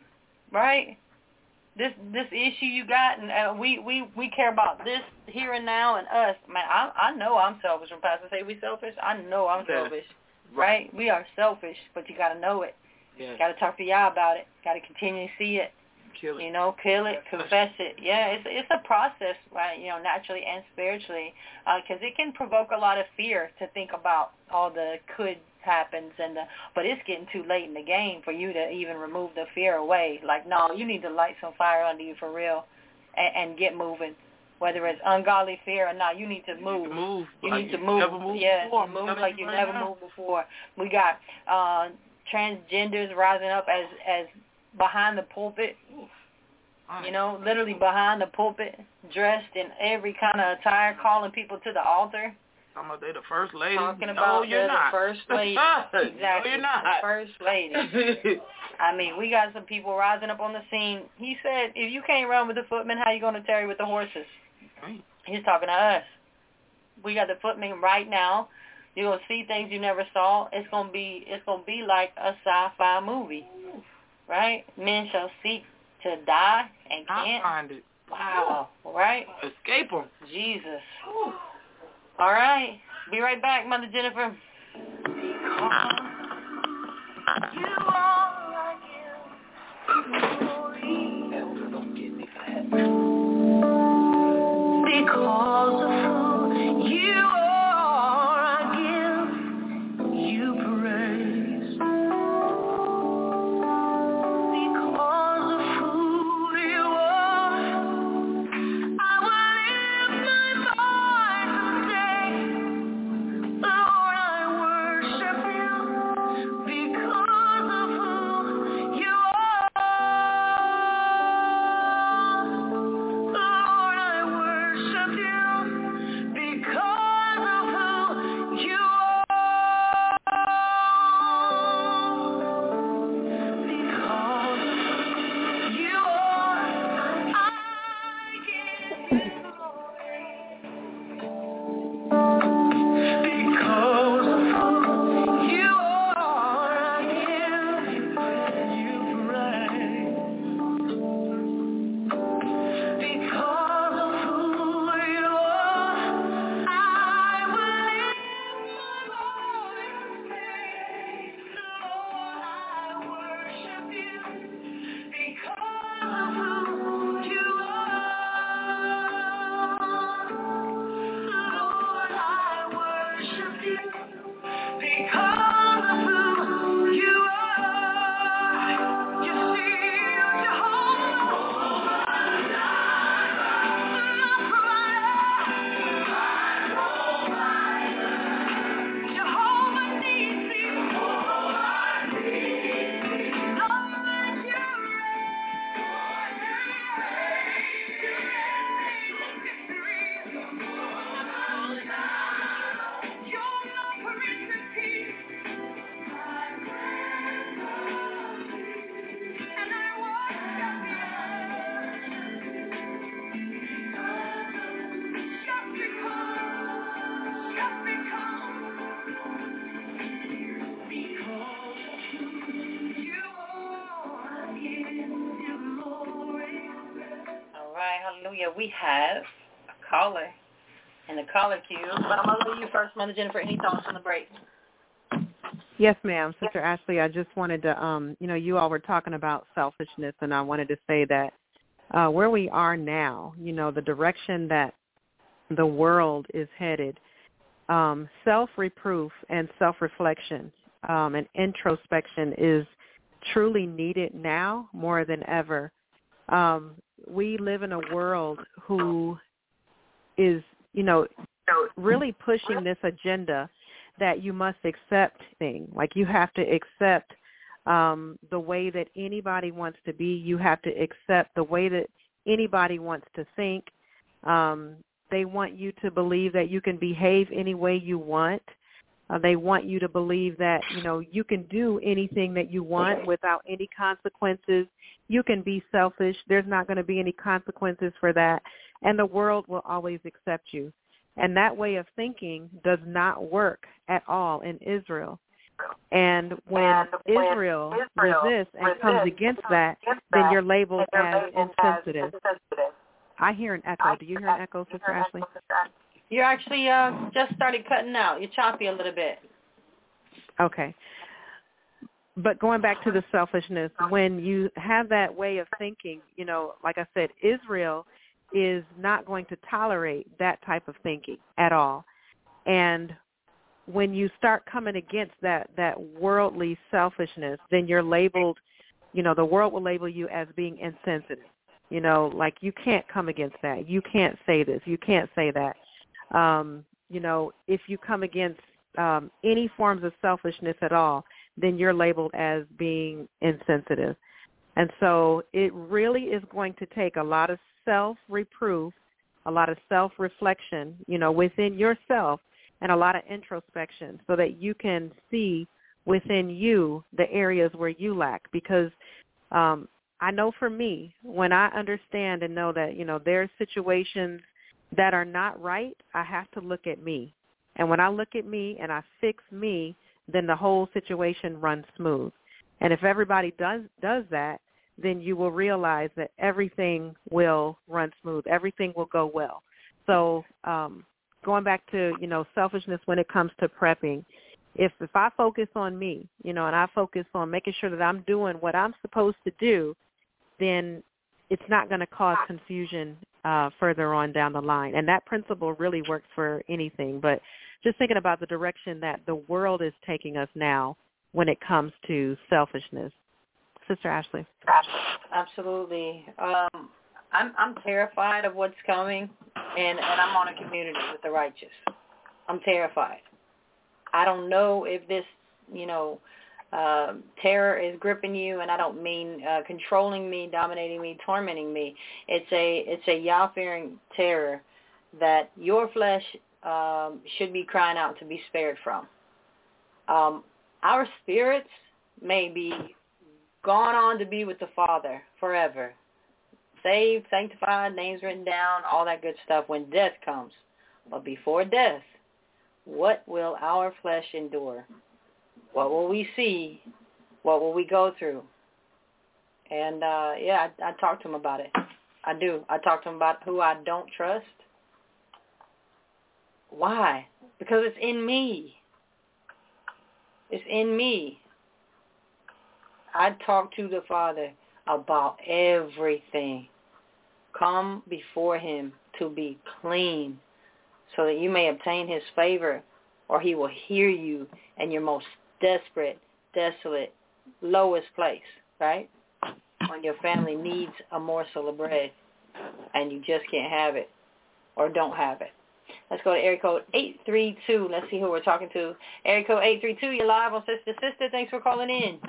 Right? This this issue you got, and uh, we, we, we care about this here and now and us. Man, I I know I'm selfish. When Pastor say we selfish, I know I'm yeah. selfish. Right? We are selfish, but you got to know it. Yeah. Got to talk to y'all about it. Got to continue to see it. Kill it. You know, kill it, confess it. Yeah, it's it's a process, right? You know, naturally and spiritually, because uh, it can provoke a lot of fear to think about all the could happens, and the, but it's getting too late in the game for you to even remove the fear away. Like, no, you need to light some fire under you for real, and, and get moving. Whether it's ungodly fear or not, you need to move. You need to move. You like need to move. Never moved yeah, before. move never like you never now. moved before. We got uh, transgenders rising up as as behind the pulpit. You know, literally behind the pulpit, dressed in every kind of attire, calling people to the altar. Talking about they the first lady. Talking no, about you're the not. first lady. Exactly. No, you're not. The first lady. I mean, we got some people rising up on the scene. He said, if you can't run with the footmen, how you going to tarry with the horses? Right. He's talking to us. We got the footmen right now. You're going to see things you never saw. It's going to be it's going to be like a sci-fi movie. Right? Men shall seek to die and can't. I find it. Wow. Right? Escape them. Jesus. All right. Be right back, Mother Jennifer. Because of who you are, I give you praise. Because of who you are, I will lift my voice and say, Lord, I worship you. Because of who you Hallelujah. We have a caller in the caller queue. But I'm going to go to you first, Mother Jennifer. Any thoughts on the break? Yes, ma'am. Sister Ashley, I just wanted to, um, you know, you all were talking about selfishness, and I wanted to say that uh, where we are now, you know, the direction that the world is headed, um, self-reproof and self-reflection um, and introspection is truly needed now more than ever. Um, we live in a world who is, you know, really pushing this agenda that you must accept things. Like you have to accept um, the way that anybody wants to be. You have to accept the way that anybody wants to think. Um, they want you to believe that you can behave any way you want. Uh, they want you to believe that, you know, you can do anything that you want without any consequences. You can be selfish. There's not going to be any consequences for that. And the world will always accept you. And that way of thinking does not work at all in Israel. And when, and when Israel, Israel resists and resists comes against that, that, then you're labeled as insensitive. insensitive. I hear an echo. Do you hear an echo, Sister Ashley? You actually uh, just started cutting out. You're choppy a little bit. Okay. but going back to the selfishness, when you have that way of thinking, you know, like I said, Israel is not going to tolerate that type of thinking at all. And when you start coming against that, that worldly selfishness, then you're labeled, you know, the world will label you as being insensitive. You know, like you can't come against that. You can't say this. You can't say that. Um, you know, if you come against um, any forms of selfishness at all, then you're labeled as being insensitive. And so it really is going to take a lot of self-reproof, a lot of self-reflection, you know, within yourself, and a lot of introspection so that you can see within you the areas where you lack. Because um, I know for me, when I understand and know that, you know, there's situations that are not right, I have to look at me. And when I look at me and I fix me, then the whole situation runs smooth. And if everybody does does that, then you will realize that everything will run smooth. Everything will go well. So um, going back to, you know, selfishness when it comes to prepping, if if I focus on me, you know, and I focus on making sure that I'm doing what I'm supposed to do, then it's not going to cause confusion uh, further on down the line. And that principle really works for anything. But just thinking about the direction that the world is taking us now when it comes to selfishness. Sister Ashley. Absolutely. Um, I'm I'm terrified of what's coming, and, and I'm on a community with the righteous. I'm terrified. I don't know if this, you know, uh, terror is gripping you, and I don't mean uh, controlling me, dominating me, tormenting me. It's a it's a Yah-fearing terror that your flesh um, should be crying out to be spared from. Um, our spirits may be gone on to be with the Father forever. Saved, sanctified, names written down, all that good stuff when death comes. But before death, what will our flesh endure? What will we see? What will we go through? And, uh, yeah, I, I talk to him about it. I do. I talk to him about who I don't trust. Why? Because it's in me. It's in me. I talk to the Father about everything. Come before him to be clean so that you may obtain his favor, or he will hear you in your most desperate, desolate, lowest place, right? When your family needs a morsel of bread and you just can't have it or don't have it. Let's go to area code eight three two. Let's see who we're talking to. Area code eight three two, you're live on Sister Sister. Thanks for calling in.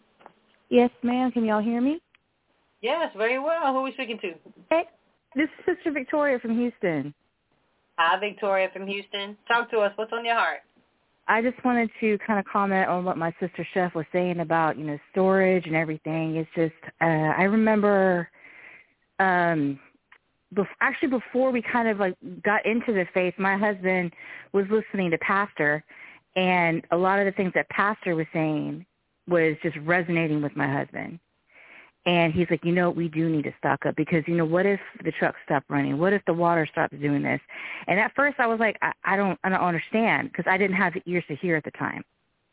Yes, ma'am. Can y'all hear me? Yes, very well. Who are we speaking to? Hey, this is Sister Victoria from Houston. Hi, Victoria from Houston. Talk to us. What's on your heart? I just wanted to kind of comment on what my sister Chef was saying about, you know, storage and everything. It's just, uh, I remember, um, bef- actually before we kind of like got into the faith, my husband was listening to Pastor, and a lot of the things that Pastor was saying was just resonating with my husband. And he's like, you know, we do need to stock up because, you know, what if the trucks stop running? What if the water stops doing this? And at first I was like, I, I don't I don't understand because I didn't have the ears to hear at the time.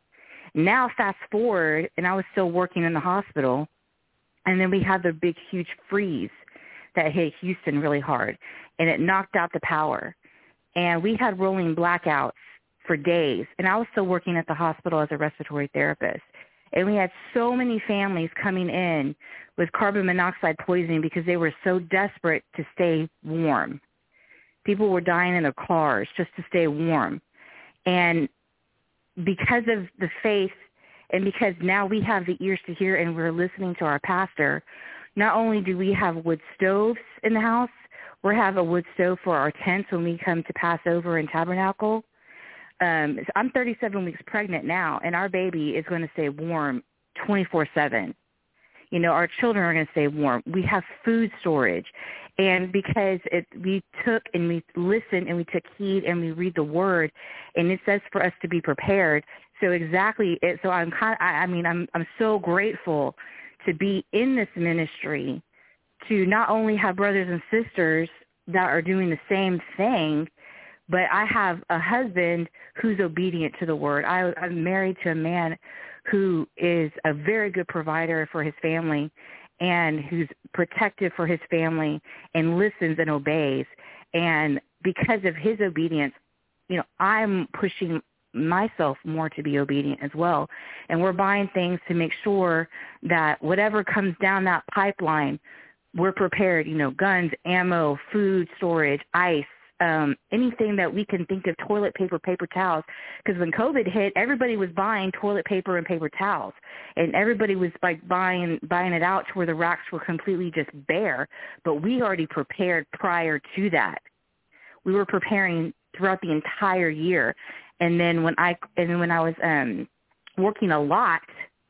Now fast forward, and I was still working in the hospital, and then we had the big, huge freeze that hit Houston really hard, and it knocked out the power. And we had rolling blackouts for days, and I was still working at the hospital as a respiratory therapist. And we had so many families coming in with carbon monoxide poisoning because they were so desperate to stay warm. People were dying in their cars just to stay warm. And because of the faith, and because now we have the ears to hear and we're listening to our pastor, not only do we have wood stoves in the house, we have a wood stove for our tents when we come to Passover and Tabernacle. Um, so I'm thirty-seven weeks pregnant now, and our baby is going to stay warm twenty-four seven. You know, our children are going to stay warm. We have food storage. And because it, we took and we listened and we took heed and we read the word, and it says for us to be prepared. So exactly, it, so I'm kind of, I, I mean, I'm I'm so grateful to be in this ministry, to not only have brothers and sisters that are doing the same thing, but I have a husband who's obedient to the word. I, I'm married to a man who is a very good provider for his family and who's protective for his family and listens and obeys. And because of his obedience, you know, I'm pushing myself more to be obedient as well. And we're buying things to make sure that whatever comes down that pipeline, we're prepared, you know, guns, ammo, food storage, ice, um, anything that we can think of, toilet paper, paper towels. Because when COVID hit, everybody was buying toilet paper and paper towels. And everybody was like buying buying it out to where the racks were completely just bare. But we already prepared prior to that. We were preparing throughout the entire year. And then when I and then when I was um, working a lot,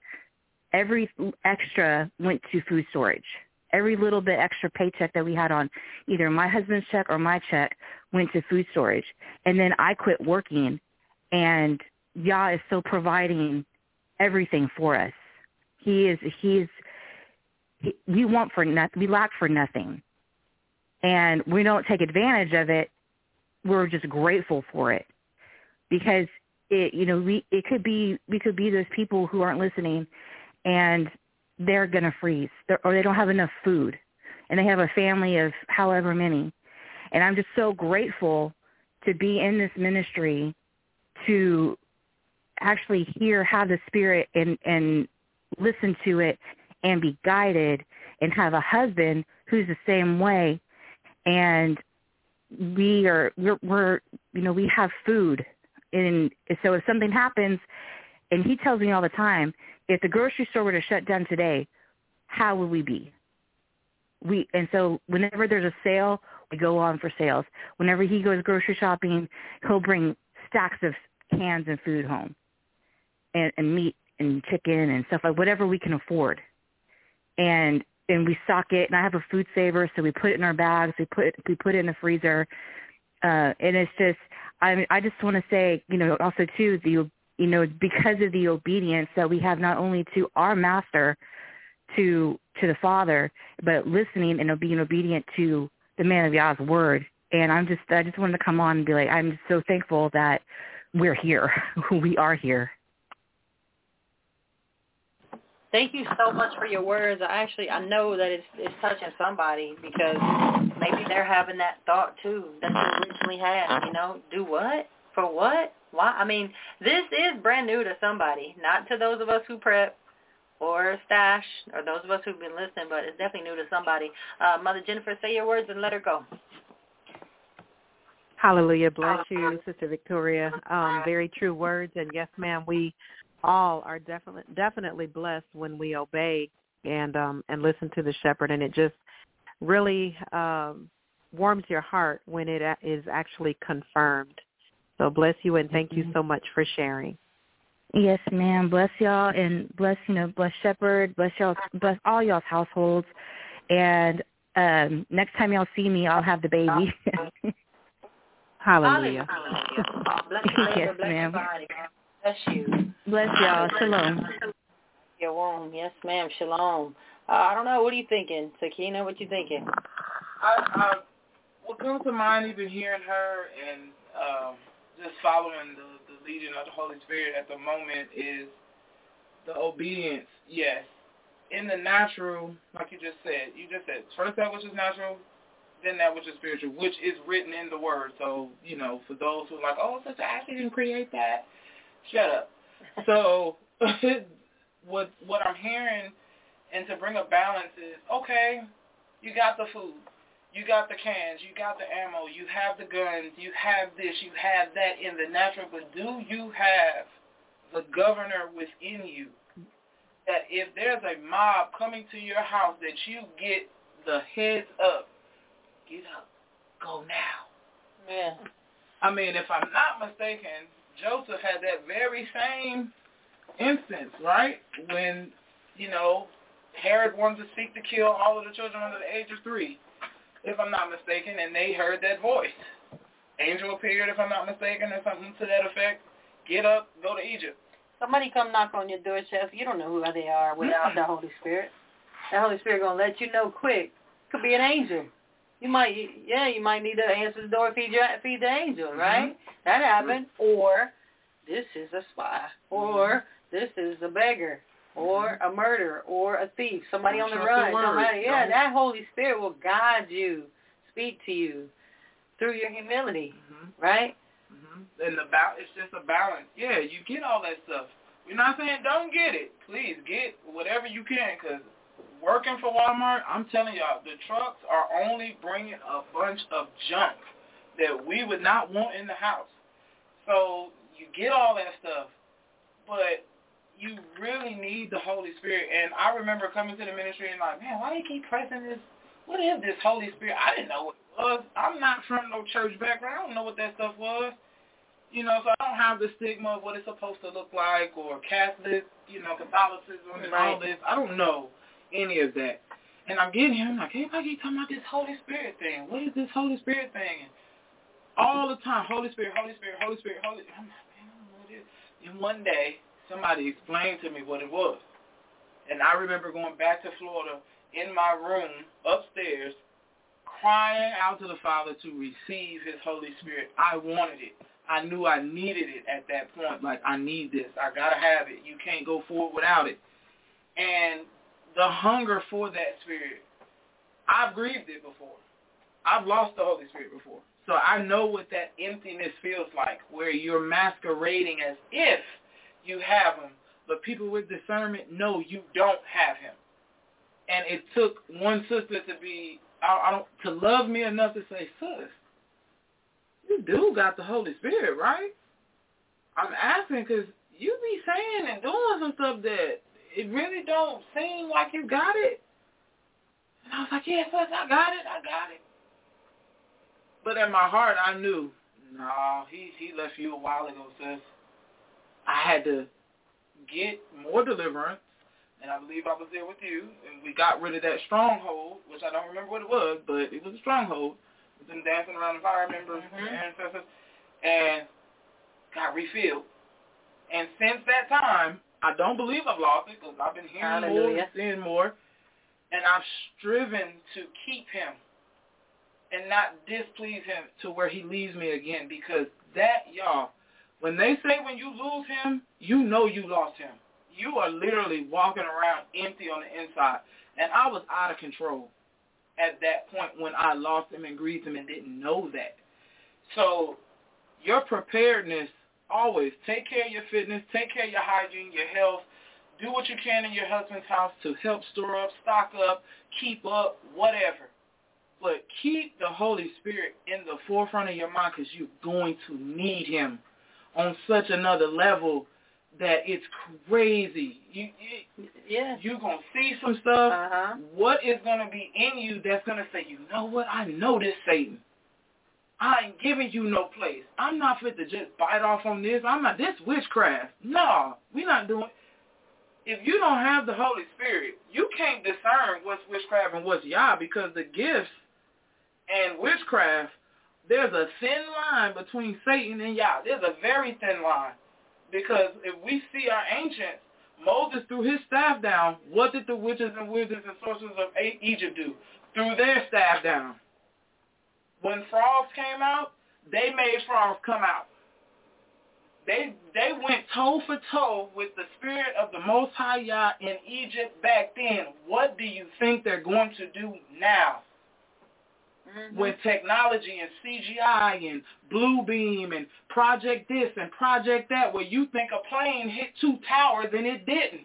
every extra went to food storage. Every little bit extra paycheck that we had on either my husband's check or my check went to food storage. And then I quit working, and Yah is still providing everything for us. He is, he is, he, we want for nothing, we lack for nothing. And we don't take advantage of it. We're just grateful for it. Because it, you know, we, it could be, we could be those people who aren't listening, and they're going to freeze, they're, or they don't have enough food, and they have a family of however many. And I'm just so grateful to be in this ministry, to actually hear how the Spirit and, and listen to it and be guided, and have a husband who's the same way. And we are, we're, we're you know, we have food. And so if something happens, and he tells me all the time, if the grocery store were to shut down today, how would we be? We and so whenever there's a sale, we go on for sales. Whenever he goes grocery shopping, he'll bring stacks of cans and food home, and, and meat and chicken and stuff like whatever we can afford. And and we stock it. And I have a food saver, so we put it in our bags. We put it, we put it in the freezer. Uh, and it's just I I just want to say, you know, also too the. You know, because of the obedience that we have not only to our master, to to the Father, but listening and being obedient to the man of Yah's word. And I'm just, I just wanted to come on and be like, I'm just so thankful that we're here. We are here. Thank you so much for your words. I actually, I know that it's it's touching somebody, because maybe they're having that thought too that they originally had. You know, do what? For what? Why? I mean, this is brand new to somebody, not to those of us who prep or stash or those of us who've been listening, but it's definitely new to somebody. Uh, Mother Jennifer, say your words and let her go. Hallelujah. Bless you, Sister Victoria. Um, very true words. And yes, ma'am, we all are definitely definitely blessed when we obey and um, and listen to the shepherd. And it just really um, warms your heart when it is actually confirmed. So bless you, and thank you so much for sharing. Yes, ma'am. Bless y'all, and bless, you know, bless Shepherd, bless y'all, bless all y'all's households. And um, next time y'all see me, I'll have the baby. Hallelujah. Bless you, yes, bless ma'am. your body. Bless you. Bless y'all. Shalom. Your womb. Yes, ma'am. Shalom. Uh, I don't know. What are you thinking, Sakina? What you thinking? I, I, what comes to mind, even hearing her and um, just following the, the leading of the Holy Spirit at the moment, is the obedience. Yes. In the natural, like you just said, you just said, first that which is natural, then that which is spiritual, which is written in the Word. So, you know, for those who are like, oh, Sister Ashley didn't create that, shut up. So what what I'm hearing, and to bring a balance is, okay, you got the food. You got the cans, you got the ammo, you have the guns, you have this, you have that in the natural, but do you have the governor within you that if there's a mob coming to your house that you get the heads up, get up, go now. Yeah. I mean, if I'm not mistaken, Joseph had that very same instance, right? When, you know, Herod wanted to seek to kill all of the children under the age of three, if I'm not mistaken, and they heard that voice. Angel appeared, if I'm not mistaken, or something to that effect. Get up, go to Egypt. Somebody come knock on your door, Chef. You don't know who they are without the Holy Spirit. The Holy Spirit going to let you know quick. Could be an angel. You might, yeah, you might need to answer the door, feed your, feed the angel, right? Mm-hmm. That happened. Or this is a spy, or this is a beggar, or a murderer, or a thief, somebody on the run. No matter, yeah, that Holy Spirit will guide you, speak to you through your humility, mm-hmm. right? Mm-hmm. And the ba- it's just a balance. Yeah, you get all that stuff. We're not saying don't get it. Please get whatever you can, because working for Walmart, I'm telling y'all, the trucks are only bringing a bunch of junk that we would not want in the house. So you get all that stuff, but you really need the Holy Spirit. And I remember coming to the ministry and like, man, why do you keep pressing this? What is this Holy Spirit? I didn't know what it was. I'm not from no church background. I don't know what that stuff was. You know, so I don't have the stigma of what it's supposed to look like, or Catholic, you know, Catholicism and right. all this. I don't know any of that. And I'm getting him like, everybody keep talking about this Holy Spirit thing. What is this Holy Spirit thing? And all the time, Holy Spirit, Holy Spirit, Holy Spirit, Holy Spirit. I'm like, man, I don't know what it is. And one day, somebody explained to me what it was. And I remember going back to Florida in my room upstairs, crying out to the Father to receive his Holy Spirit. I wanted it. I knew I needed it at that point. Like, I need this. I got to have it. You can't go forward without it. And the hunger for that Spirit, I've grieved it before. I've lost the Holy Spirit before. So I know what that emptiness feels like, where you're masquerading as if you have him, but people with discernment know you don't have him. And it took one sister to be, I, I don't, to love me enough to say, sis, you do got the Holy Spirit, right? I'm asking because you be saying and doing some stuff that it really don't seem like you got it. And I was like, yeah, sis, I got it, I got it. But in my heart, I knew, no, he, he left you a while ago, sis. I had to get more deliverance. And I believe I was there with you, and we got rid of that stronghold, which I don't remember what it was, but it was a stronghold. With them dancing around the fire, remember, mm-hmm. ancestors, and got refilled. And since that time, I don't believe I've lost it, because I've been hearing Hallelujah. more, seeing more, and I've striven to keep him and not displease him to where he leaves me again, because that, y'all, when they say when you lose him, you know you lost him. You are literally walking around empty on the inside. And I was out of control at that point when I lost him and grieved him and didn't know that. So your preparedness, always take care of your fitness, take care of your hygiene, your health. Do what you can in your husband's house to help store up, stock up, keep up, whatever. But keep the Holy Spirit in the forefront of your mind, because you're going to need him on such another level that it's crazy. You, you, yeah. You're going to see some stuff. Uh-huh. What is going to be in you that's going to say, you know what, I know this Satan. I ain't giving you no place. I'm not fit to just bite off on this. I'm not, this witchcraft. No, we're not doing. If you don't have the Holy Spirit, you can't discern what's witchcraft and what's Yah, because the gifts and witchcraft, there's a thin line between Satan and Yah. There's a very thin line. Because if we see our ancients, Moses threw his staff down. What did the witches and wizards and sorcerers of Egypt do? Threw their staff down. When frogs came out, they made frogs come out. They they went toe for toe with the spirit of the Most High Yah in Egypt back then. What do you think they're going to do now? Mm-hmm. With technology and C G I and Bluebeam and Project this and Project that, where you think a plane hit two towers and it didn't.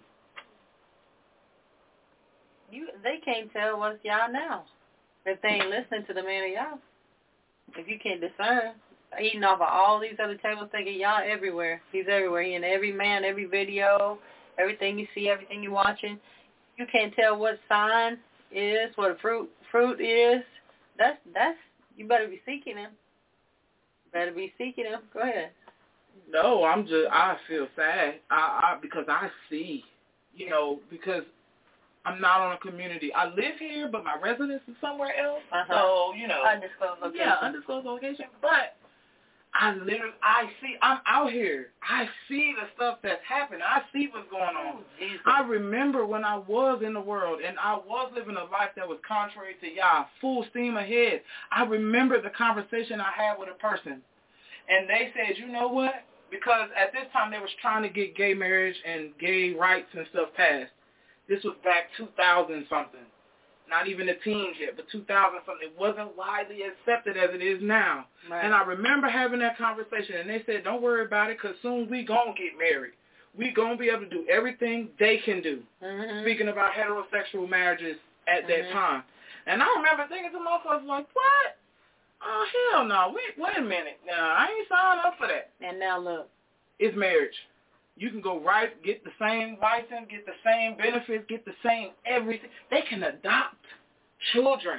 You, they can't tell what's Yah now if they ain't listening to the man of Yah. If you can't discern, eating off of all these other tables, thinking Yah everywhere. He's everywhere. He in every man, every video, everything you see, everything you're watching. You can't tell what sign is, what a fruit fruit is. That's, that's, you better be seeking him. Better be seeking him. Go ahead. No, I'm just, I feel sad. I, I, because I see, you know, because I'm not on a community. I live here, but my residence is somewhere else. Uh-huh. So, you know. Undisclosed location. Yeah, undisclosed location. But I literally, I see, I'm out here. I see the stuff that's happening. I see what's going on. Oh, I remember when I was in the world and I was living a life that was contrary to Yah, full steam ahead. I remember the conversation I had with a person. And they said, you know what? Because at this time they was trying to get gay marriage and gay rights and stuff passed. This was back two thousand something. Not even the teens yet, but two thousand something. It wasn't widely accepted as it is now. Right. And I remember having that conversation, and they said, don't worry about it, because soon we going to get married. We going to be able to do everything they can do. Mm-hmm. Speaking about heterosexual marriages at mm-hmm. that time. And I remember thinking to myself, like, what? Oh, hell no. Wait, wait a minute. No, I ain't signed up for that. And now look. It's marriage. You can go right, get the same license, get the same benefits, get the same everything. They can adopt children,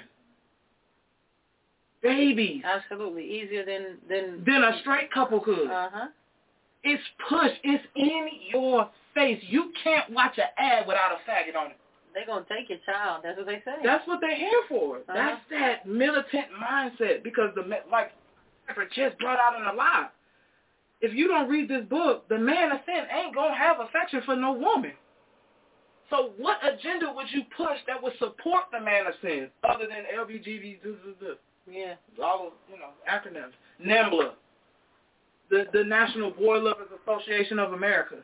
babies. Absolutely. Easier than... Than, than a straight couple could. Uh-huh. It's push. It's in your face. You can't watch an ad without a faggot on it. They're going to take your child. That's what they say. That's what they're here for. Uh-huh. That's that militant mindset because, the like just brought out in the lie. If you don't read this book, the man of sin ain't going to have affection for no woman. So what agenda would you push that would support the man of sin other than L B G T? Yeah. All of, you know, acronyms. NAMBLA. The, the National Boy Lovers Association of America.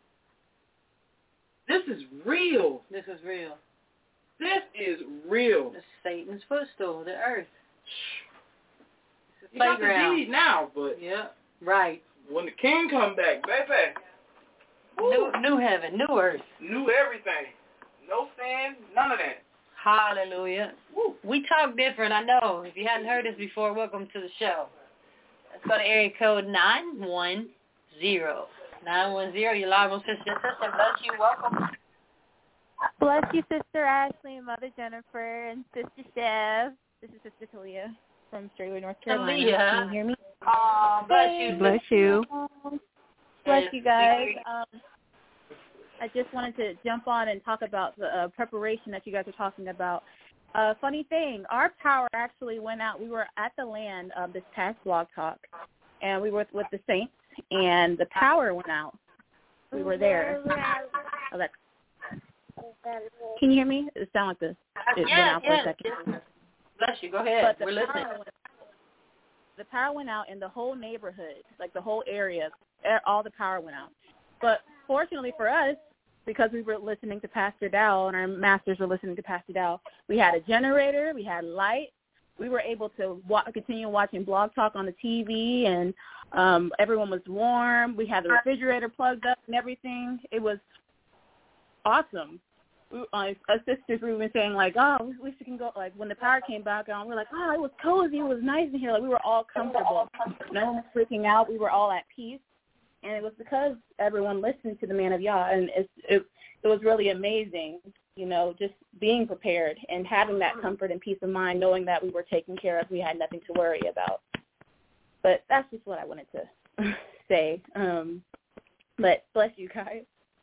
This is real. This is real. This is real. It's Satan's footstool, the earth. You got the deed now, but... Yeah, right. When the king come back, baby. New, new heaven, new earth. New everything. No sin, none of that. Hallelujah. Woo. We talk different, I know. If you hadn't heard this before, welcome to the show. Let's go to area code nine one zero. nine one zero, you're live on Sister Sister. Bless you, welcome. Bless you, Sister Ashley and Mother Jennifer and Sister Chev. This is Sister Talia from Straitway, North Carolina. Talia. Can you hear me? Oh, bless you. Bless you. Bless you guys. Um, I just wanted to jump on and talk about the uh, preparation that you guys are talking about. Uh, funny thing, our power actually went out. We were at the land of this past blog talk, and we were with the Saints, and the power went out. We were there. Alexa. Can you hear me? It sounded like this. It yeah, went out yeah. for a second. Bless you. Go ahead. But the We're listening. Power went, the power went out in the whole neighborhood, like the whole area. All the power went out. But fortunately for us, because we were listening to Pastor Dow and our masters were listening to Pastor Dow, we had a generator, we had light. We were able to wa- continue watching Blog Talk on the T V, and um, everyone was warm. We had the refrigerator plugged up and everything. It was awesome. We, uh, us sisters, we were saying, like, oh, we wish we can go. Like, when the power came back on, we were like, oh, it was cozy. It was nice in here. Like, we were all comfortable. No one was freaking out. We were all at peace. And it was because everyone listened to the man of Yah, and it's, it, it was really amazing, you know, just being prepared and having that comfort and peace of mind, knowing that we were taken care of. We had nothing to worry about. But that's just what I wanted to say. Um, but bless you guys.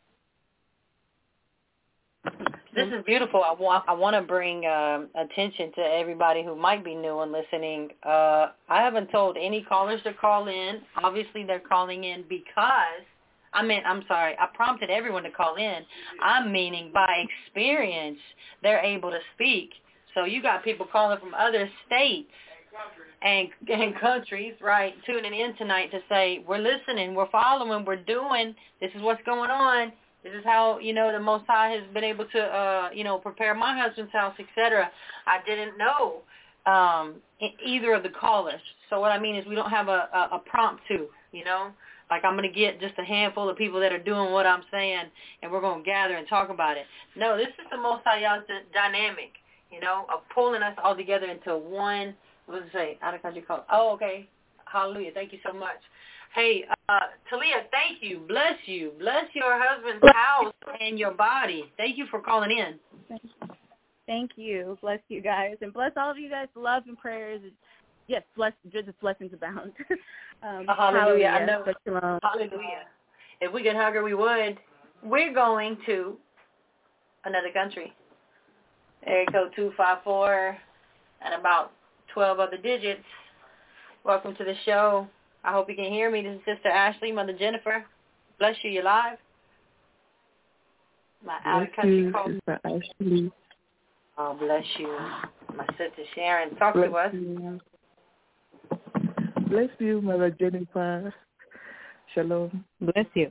This is beautiful. I want I want to bring um, attention to everybody who might be new and listening. Uh, I haven't told any callers to call in. Obviously, they're calling in because, I mean, I'm sorry, I prompted everyone to call in. I'm meaning by experience, they're able to speak. So you got people calling from other states and, and countries, right, tuning in tonight to say, we're listening, we're following, we're doing, this is what's going on. This is how, you know, the Most High has been able to, uh, you know, prepare my husband's house, et cetera. I didn't know um, either of the callers. So what I mean is we don't have a, a, a prompt to, you know. Like I'm going to get just a handful of people that are doing what I'm saying, and we're going to gather and talk about it. No, this is the Most High Yah's dynamic, you know, of pulling us all together into one, what does it say, out-of-country call. Oh, okay. Hallelujah. Thank you so much. Hey, uh, Talia, thank you. Bless you. Bless your husband's house and your body. Thank you for calling in. Thank you. Thank you. Bless you guys. And bless all of you guys. Love and prayers. Yes, bless, just blessings abound. um, hallelujah. hallelujah. I know. Hallelujah. If we could hug her, we would. We're going to another country. Area code two five four and about twelve other digits. Welcome to the show. I hope you can hear me. This is Sister Ashley, Mother Jennifer. Bless you. You're live. My out-of-country call. Sister Ashley. Oh, bless you. My sister Sharon. Talk bless to us. You. Bless you, Mother Jennifer. Shalom. Bless you.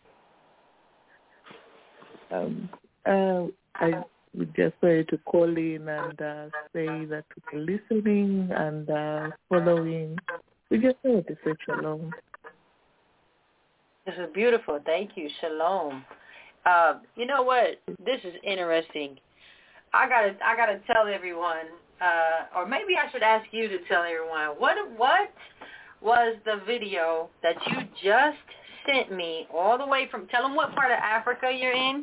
Um, uh, I just wanted to call in and uh, say that we're listening and uh, following. We just wanted to say shalom. This is beautiful. Thank you. Shalom. Uh, you know what? This is interesting. I gotta, I gotta tell everyone, uh, or maybe I should ask you to tell everyone what, what was the video that you just sent me all the way from? Tell them what part of Africa you're in.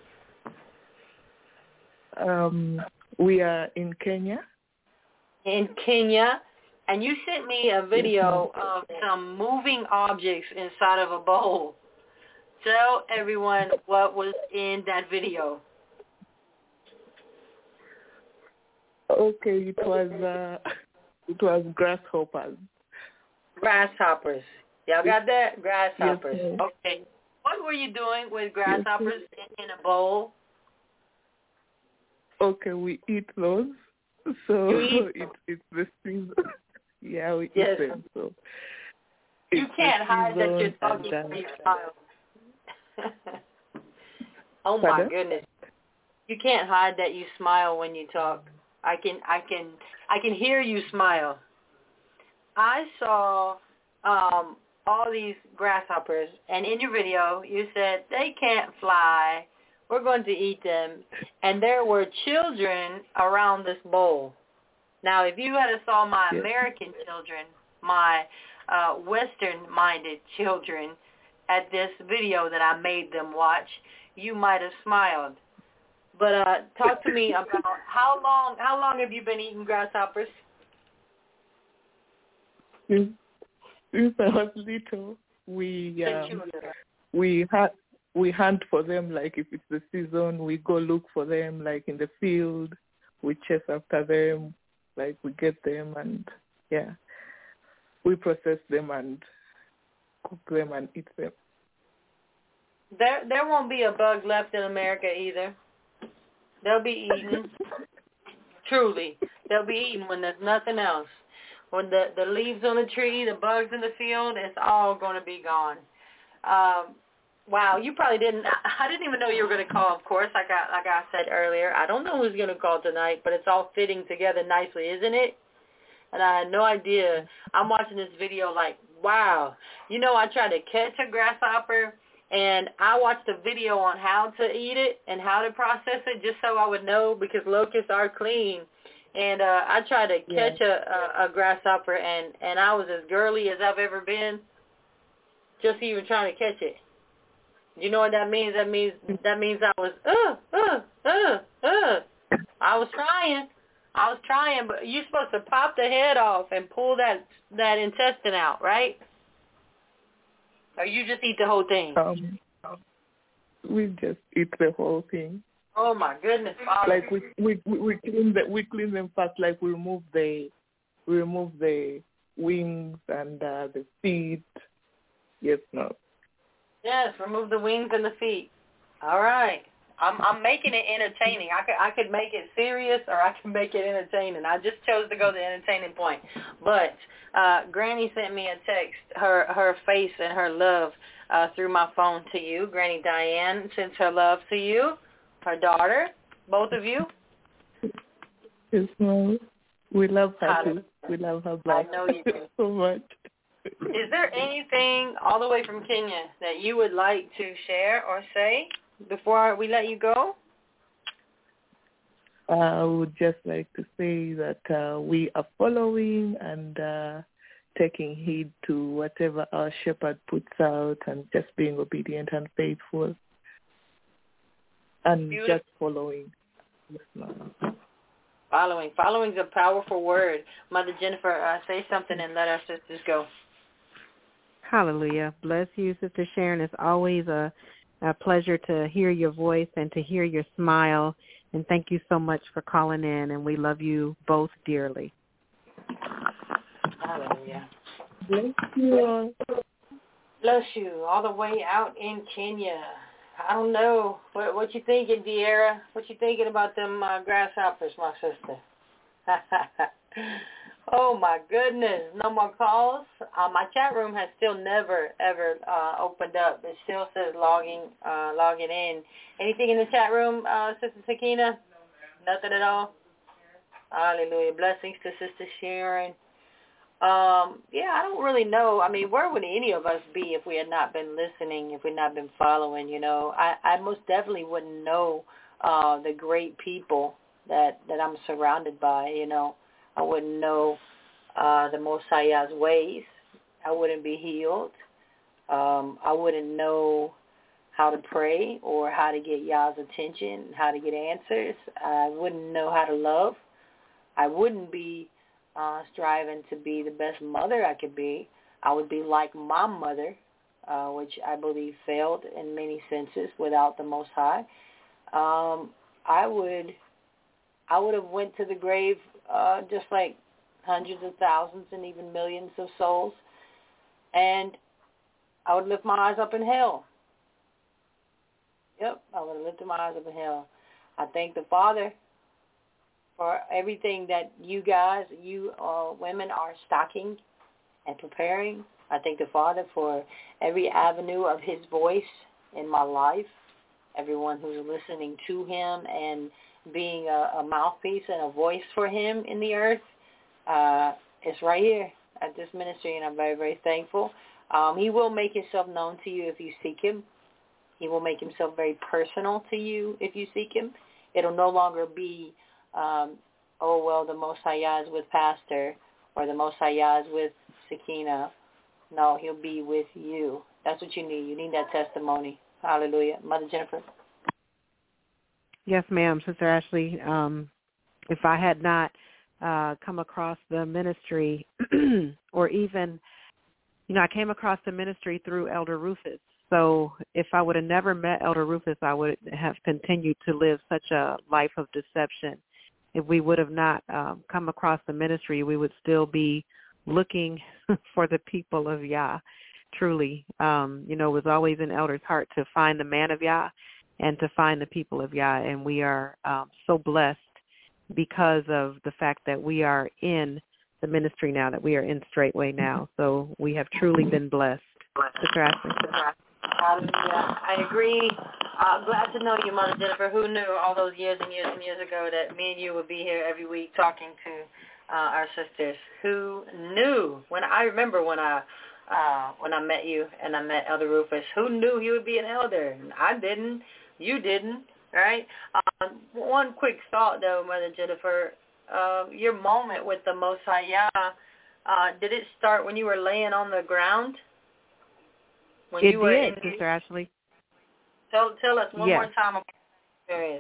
Um, we are in Kenya. In Kenya, and you sent me a video of some moving objects inside of a bowl. Tell everyone what was in that video. Okay, it was uh, it was grasshoppers. Grasshoppers. Y'all got that? Grasshoppers. Yes, okay. What were you doing with grasshoppers yes, in, in a bowl? Okay, we eat those. So you it, it's the season. Yeah, we yes. eat them. So you can't hide that you're talking to your child. Oh my Pardon? goodness. You can't hide that you smile when you talk. I can I can I can hear you smile. I saw um all these grasshoppers, and in your video you said they can't fly. We're going to eat them. And there were children around this bowl. Now, if you had saw my yes. American children, my uh, Western-minded children at this video that I made them watch, you might have smiled. But uh, talk to me about how long how long have you been eating grasshoppers? Since, since I was little, we um, little. we had we hunt for them. Like if it's the season, we go look for them. Like in the field, we chase after them. Like we get them and yeah, we process them and cook them and eat them. There there won't be a bug left in America either. They'll be eaten. Truly. They'll be eaten when there's nothing else. When the, the leaves on the tree, the bugs in the field, it's all going to be gone. Um, wow, you probably didn't, I didn't even know you were going to call, of course, like I, like I said earlier. I don't know who's going to call tonight, but it's all fitting together nicely, isn't it? And I had no idea. I'm watching this video like, wow. You know, I tried to catch a grasshopper, and I watched a video on how to eat it and how to process it just so I would know, because locusts are clean. And uh, I tried to catch yeah. a, a, a grasshopper, and, and I was as girly as I've ever been, just even trying to catch it. You know what that means? That means that means I was, uh, uh, uh, uh. I was trying. I was trying, but you're supposed to pop the head off and pull that that intestine out, right? Or you just eat the whole thing? Um, we just eat the whole thing. Oh my goodness, Father. Like we we we clean the we clean them first. Like we remove the we remove the wings and uh, the feet. Yes, no. Yes, remove the wings and the feet. All right. I'm I'm making it entertaining. I could I could make it serious or I can make it entertaining. I just chose to go the entertaining point. But uh, Granny sent me a text, her her face and her love uh, through my phone to you. Granny Diane sends her love to you, her daughter, both of you. Yes, Mom. We love her too. We love her black. I know you do. So much. Is there anything all the way from Kenya that you would like to share or say before we let you go? I would just like to say that uh, we are following and uh, taking heed to whatever our shepherd puts out and just being obedient and faithful and Beautiful. Just following. Yes, ma'am. Following. Following is a powerful word. Mother Jennifer, uh, say something and let our sisters go. Hallelujah. Bless you, Sister Sharon. It's always a, a pleasure to hear your voice and to hear your smile. And thank you so much for calling in, and we love you both dearly. Hallelujah. Bless you. Bless you all the way out in Kenya. I don't know. What what you thinking, De'Ara? What you thinking about them uh, grasshoppers, my sister? Oh, my goodness. No more calls. Uh, my chat room has still never, ever uh, opened up. It still says logging uh, logging in. Anything in the chat room, uh, Sister Sakina? Nothing at all? Hallelujah. Blessings to Sister Sharon. Um, yeah, I don't really know. I mean, where would any of us be if we had not been listening, if we had not been following, you know? I, I most definitely wouldn't know uh, the great people that, that I'm surrounded by, you know. I wouldn't know uh, the Mosiah's ways. I wouldn't be healed. Um, I wouldn't know how to pray or how to get Yah's attention, how to get answers. I wouldn't know how to love. I wouldn't be uh, striving to be the best mother I could be. I would be like my mother, uh, which I believe failed in many senses without the Most High. Um, I would, I would have went to the grave uh, just like hundreds of thousands and even millions of souls, and I would lift my eyes up in hell. Yep, I would have lifted my eyes up in hell. I thank the Father for everything that you guys, you uh, women are stocking and preparing. I thank the Father for every avenue of his voice in my life, everyone who's listening to him and being a, a mouthpiece and a voice for him in the earth. Uh, it's right here at this ministry, and I'm very, very thankful. Um, he will make himself known to you if you seek him. He will make himself very personal to you if you seek him. It'll no longer be, um, oh, well, the Most High is with Pastor or the Most High is with Sakina. No, he'll be with you. That's what you need. You need that testimony. Hallelujah. Mother Jennifer. Yes, ma'am, Sister Ashley. Um, if I had not uh, come across the ministry or even, you know, I came across the ministry through Elder Rufus. So if I would have never met Elder Rufus, I would have continued to live such a life of deception. If we would have not um, come across the ministry, we would still be looking for the people of Yah, truly. Um, you know, it was always in Elder's heart to find the man of Yah and to find the people of Yah. And we are um, so blessed because of the fact that we are in the ministry now, that we are in Straightway now. So we have truly been blessed. Sister Ashley. Hallelujah. I agree. Uh, glad to know you, Mother Jennifer. Who knew all those years and years and years ago that me and you would be here every week talking to uh, our sisters? Who knew? When I remember when I uh, when I met you and I met Elder Rufus, who knew he would be an elder? I didn't. You didn't, right? Um, one quick thought, though, Mother Jennifer. Uh, your moment with the Most High Yah, uh, did it start when you were laying on the ground? When it you were did, in, Sister Ashley. Tell, tell us one yes. more time about the experience.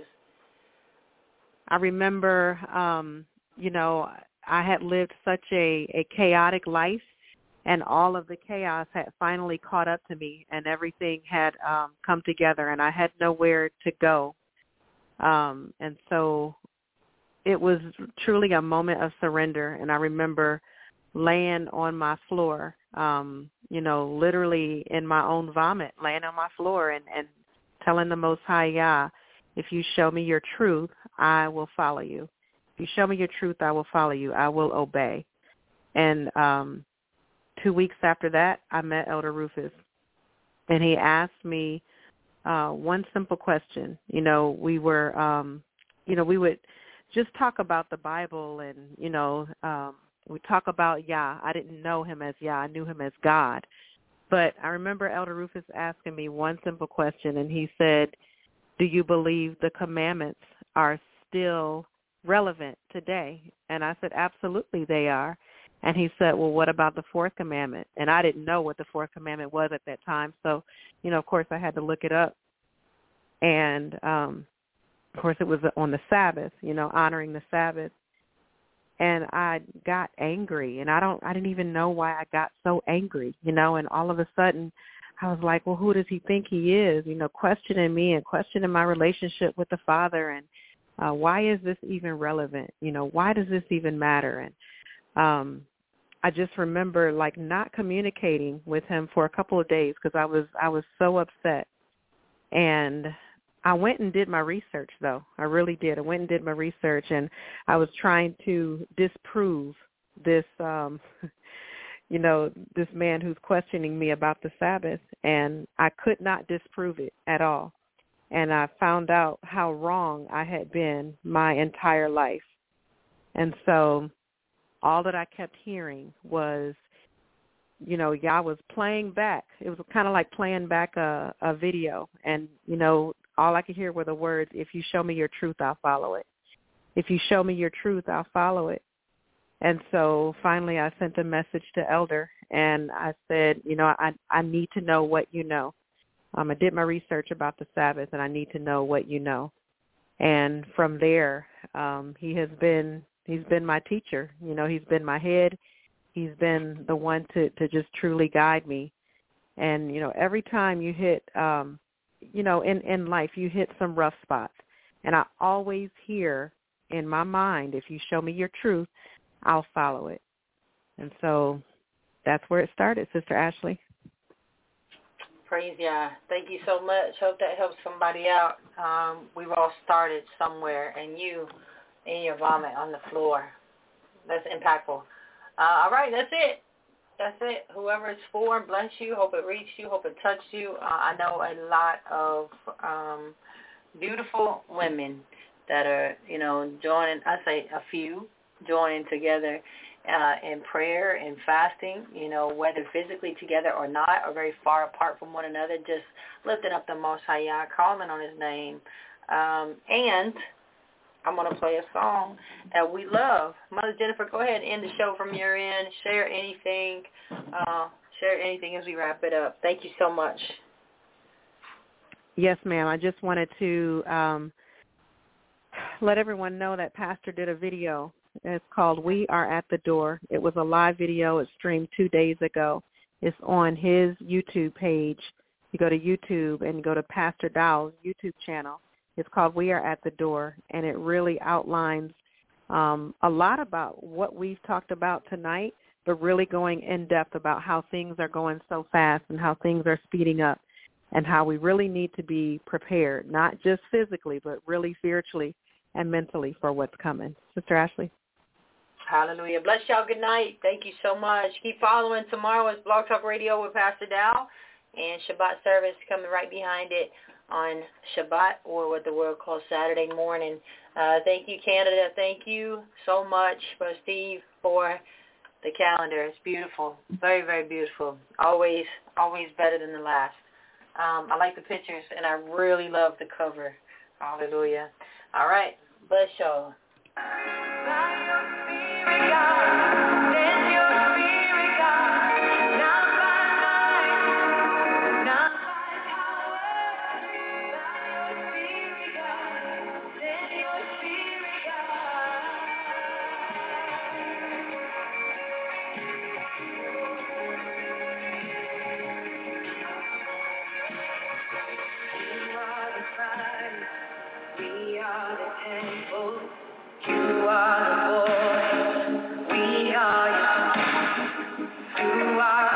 I remember, um, you know, I had lived such a, a chaotic life, and all of the chaos had finally caught up to me, and everything had um, come together, and I had nowhere to go. Um, and so it was truly a moment of surrender, and I remember laying on my floor, um, you know, literally in my own vomit, laying on my floor and, and telling the Most High Yah, if you show me your truth, I will follow you. If you show me your truth, I will follow you. I will obey. And um, two weeks after that, I met Elder Rufus, and he asked me uh, one simple question. You know, we were, um, you know, we would just talk about the Bible and, you know, um, we talk about Yah. I didn't know him as Yah. I knew him as God. But I remember Elder Rufus asking me one simple question, and he said, do you believe the commandments are still relevant today? And I said, absolutely they are. And he said, well, what about the fourth commandment? And I didn't know what the fourth commandment was at that time. So, you know, of course, I had to look it up. And, um, of course, it was on the Sabbath, you know, honoring the Sabbath. And I got angry, and I don't, I didn't even know why I got so angry, you know, and all of a sudden I was like, well, who does he think he is? You know, questioning me and questioning my relationship with the Father. And uh, why is this even relevant? You know, why does this even matter? And um, I just remember like not communicating with him for a couple of days because I was, I was so upset. And I went and did my research, though. I really did. I went and did my research, and I was trying to disprove this, um, you know, this man who's questioning me about the Sabbath, and I could not disprove it at all. And I found out how wrong I had been my entire life. And so all that I kept hearing was, you know, Yah was playing back. It was kind of like playing back a, a video. And, you know, all I could hear were the words, if you show me your truth, I'll follow it. If you show me your truth, I'll follow it. And so finally I sent a message to Elder, and I said, you know, I, I need to know what you know. Um, I did my research about the Sabbath, and I need to know what you know. And from there, um, he has been he's been my teacher. You know, he's been my head. He's been the one to, to just truly guide me. And, you know, every time you hit, um, you know, in, in life, you hit some rough spots. And I always hear in my mind, if you show me your truth, I'll follow it. And so that's where it started, Sister Ashley. Praise Yah. Thank you so much. Hope that helps somebody out. Um, we've all started somewhere, and you in your vomit on the floor. That's impactful. Uh, all right, that's it. That's it. Whoever it's for, bless you. Hope it reached you. Hope it touched you. Uh, I know a lot of um, beautiful women that are, you know, joining, I say a few, joining together uh, in prayer and fasting, you know, whether physically together or not, or very far apart from one another, just lifting up the Most High Yah, calling on his name. Um, and I'm going to play a song that we love. Mother Jennifer, go ahead and end the show from your end. Share anything. Uh, share anything as we wrap it up. Thank you so much. Yes, ma'am. I just wanted to um, let everyone know that Pastor did a video. It's called We Are at the Door. It was a live video. It streamed two days ago. It's on his YouTube page. You go to YouTube and go to Pastor Dowell's YouTube channel. It's called We Are at the Door, and it really outlines um, a lot about what we've talked about tonight, but really going in depth about how things are going so fast and how things are speeding up and how we really need to be prepared, not just physically, but really spiritually and mentally for what's coming. Sister Ashley? Hallelujah. Bless y'all. Good night. Thank you so much. Keep following. Tomorrow is Blog Talk Radio with Pastor Dowell, and Shabbat service coming right behind it on Shabbat, or what the world calls Saturday morning. Uh, thank you, Canada. Thank you so much, Brother Steve, for the calendar. It's beautiful. Very, very beautiful. Always, always better than the last. Um, I like the pictures, and I really love the cover. Hallelujah. All right. Bless y'all. We are the temple. You are the voice. We are your. You are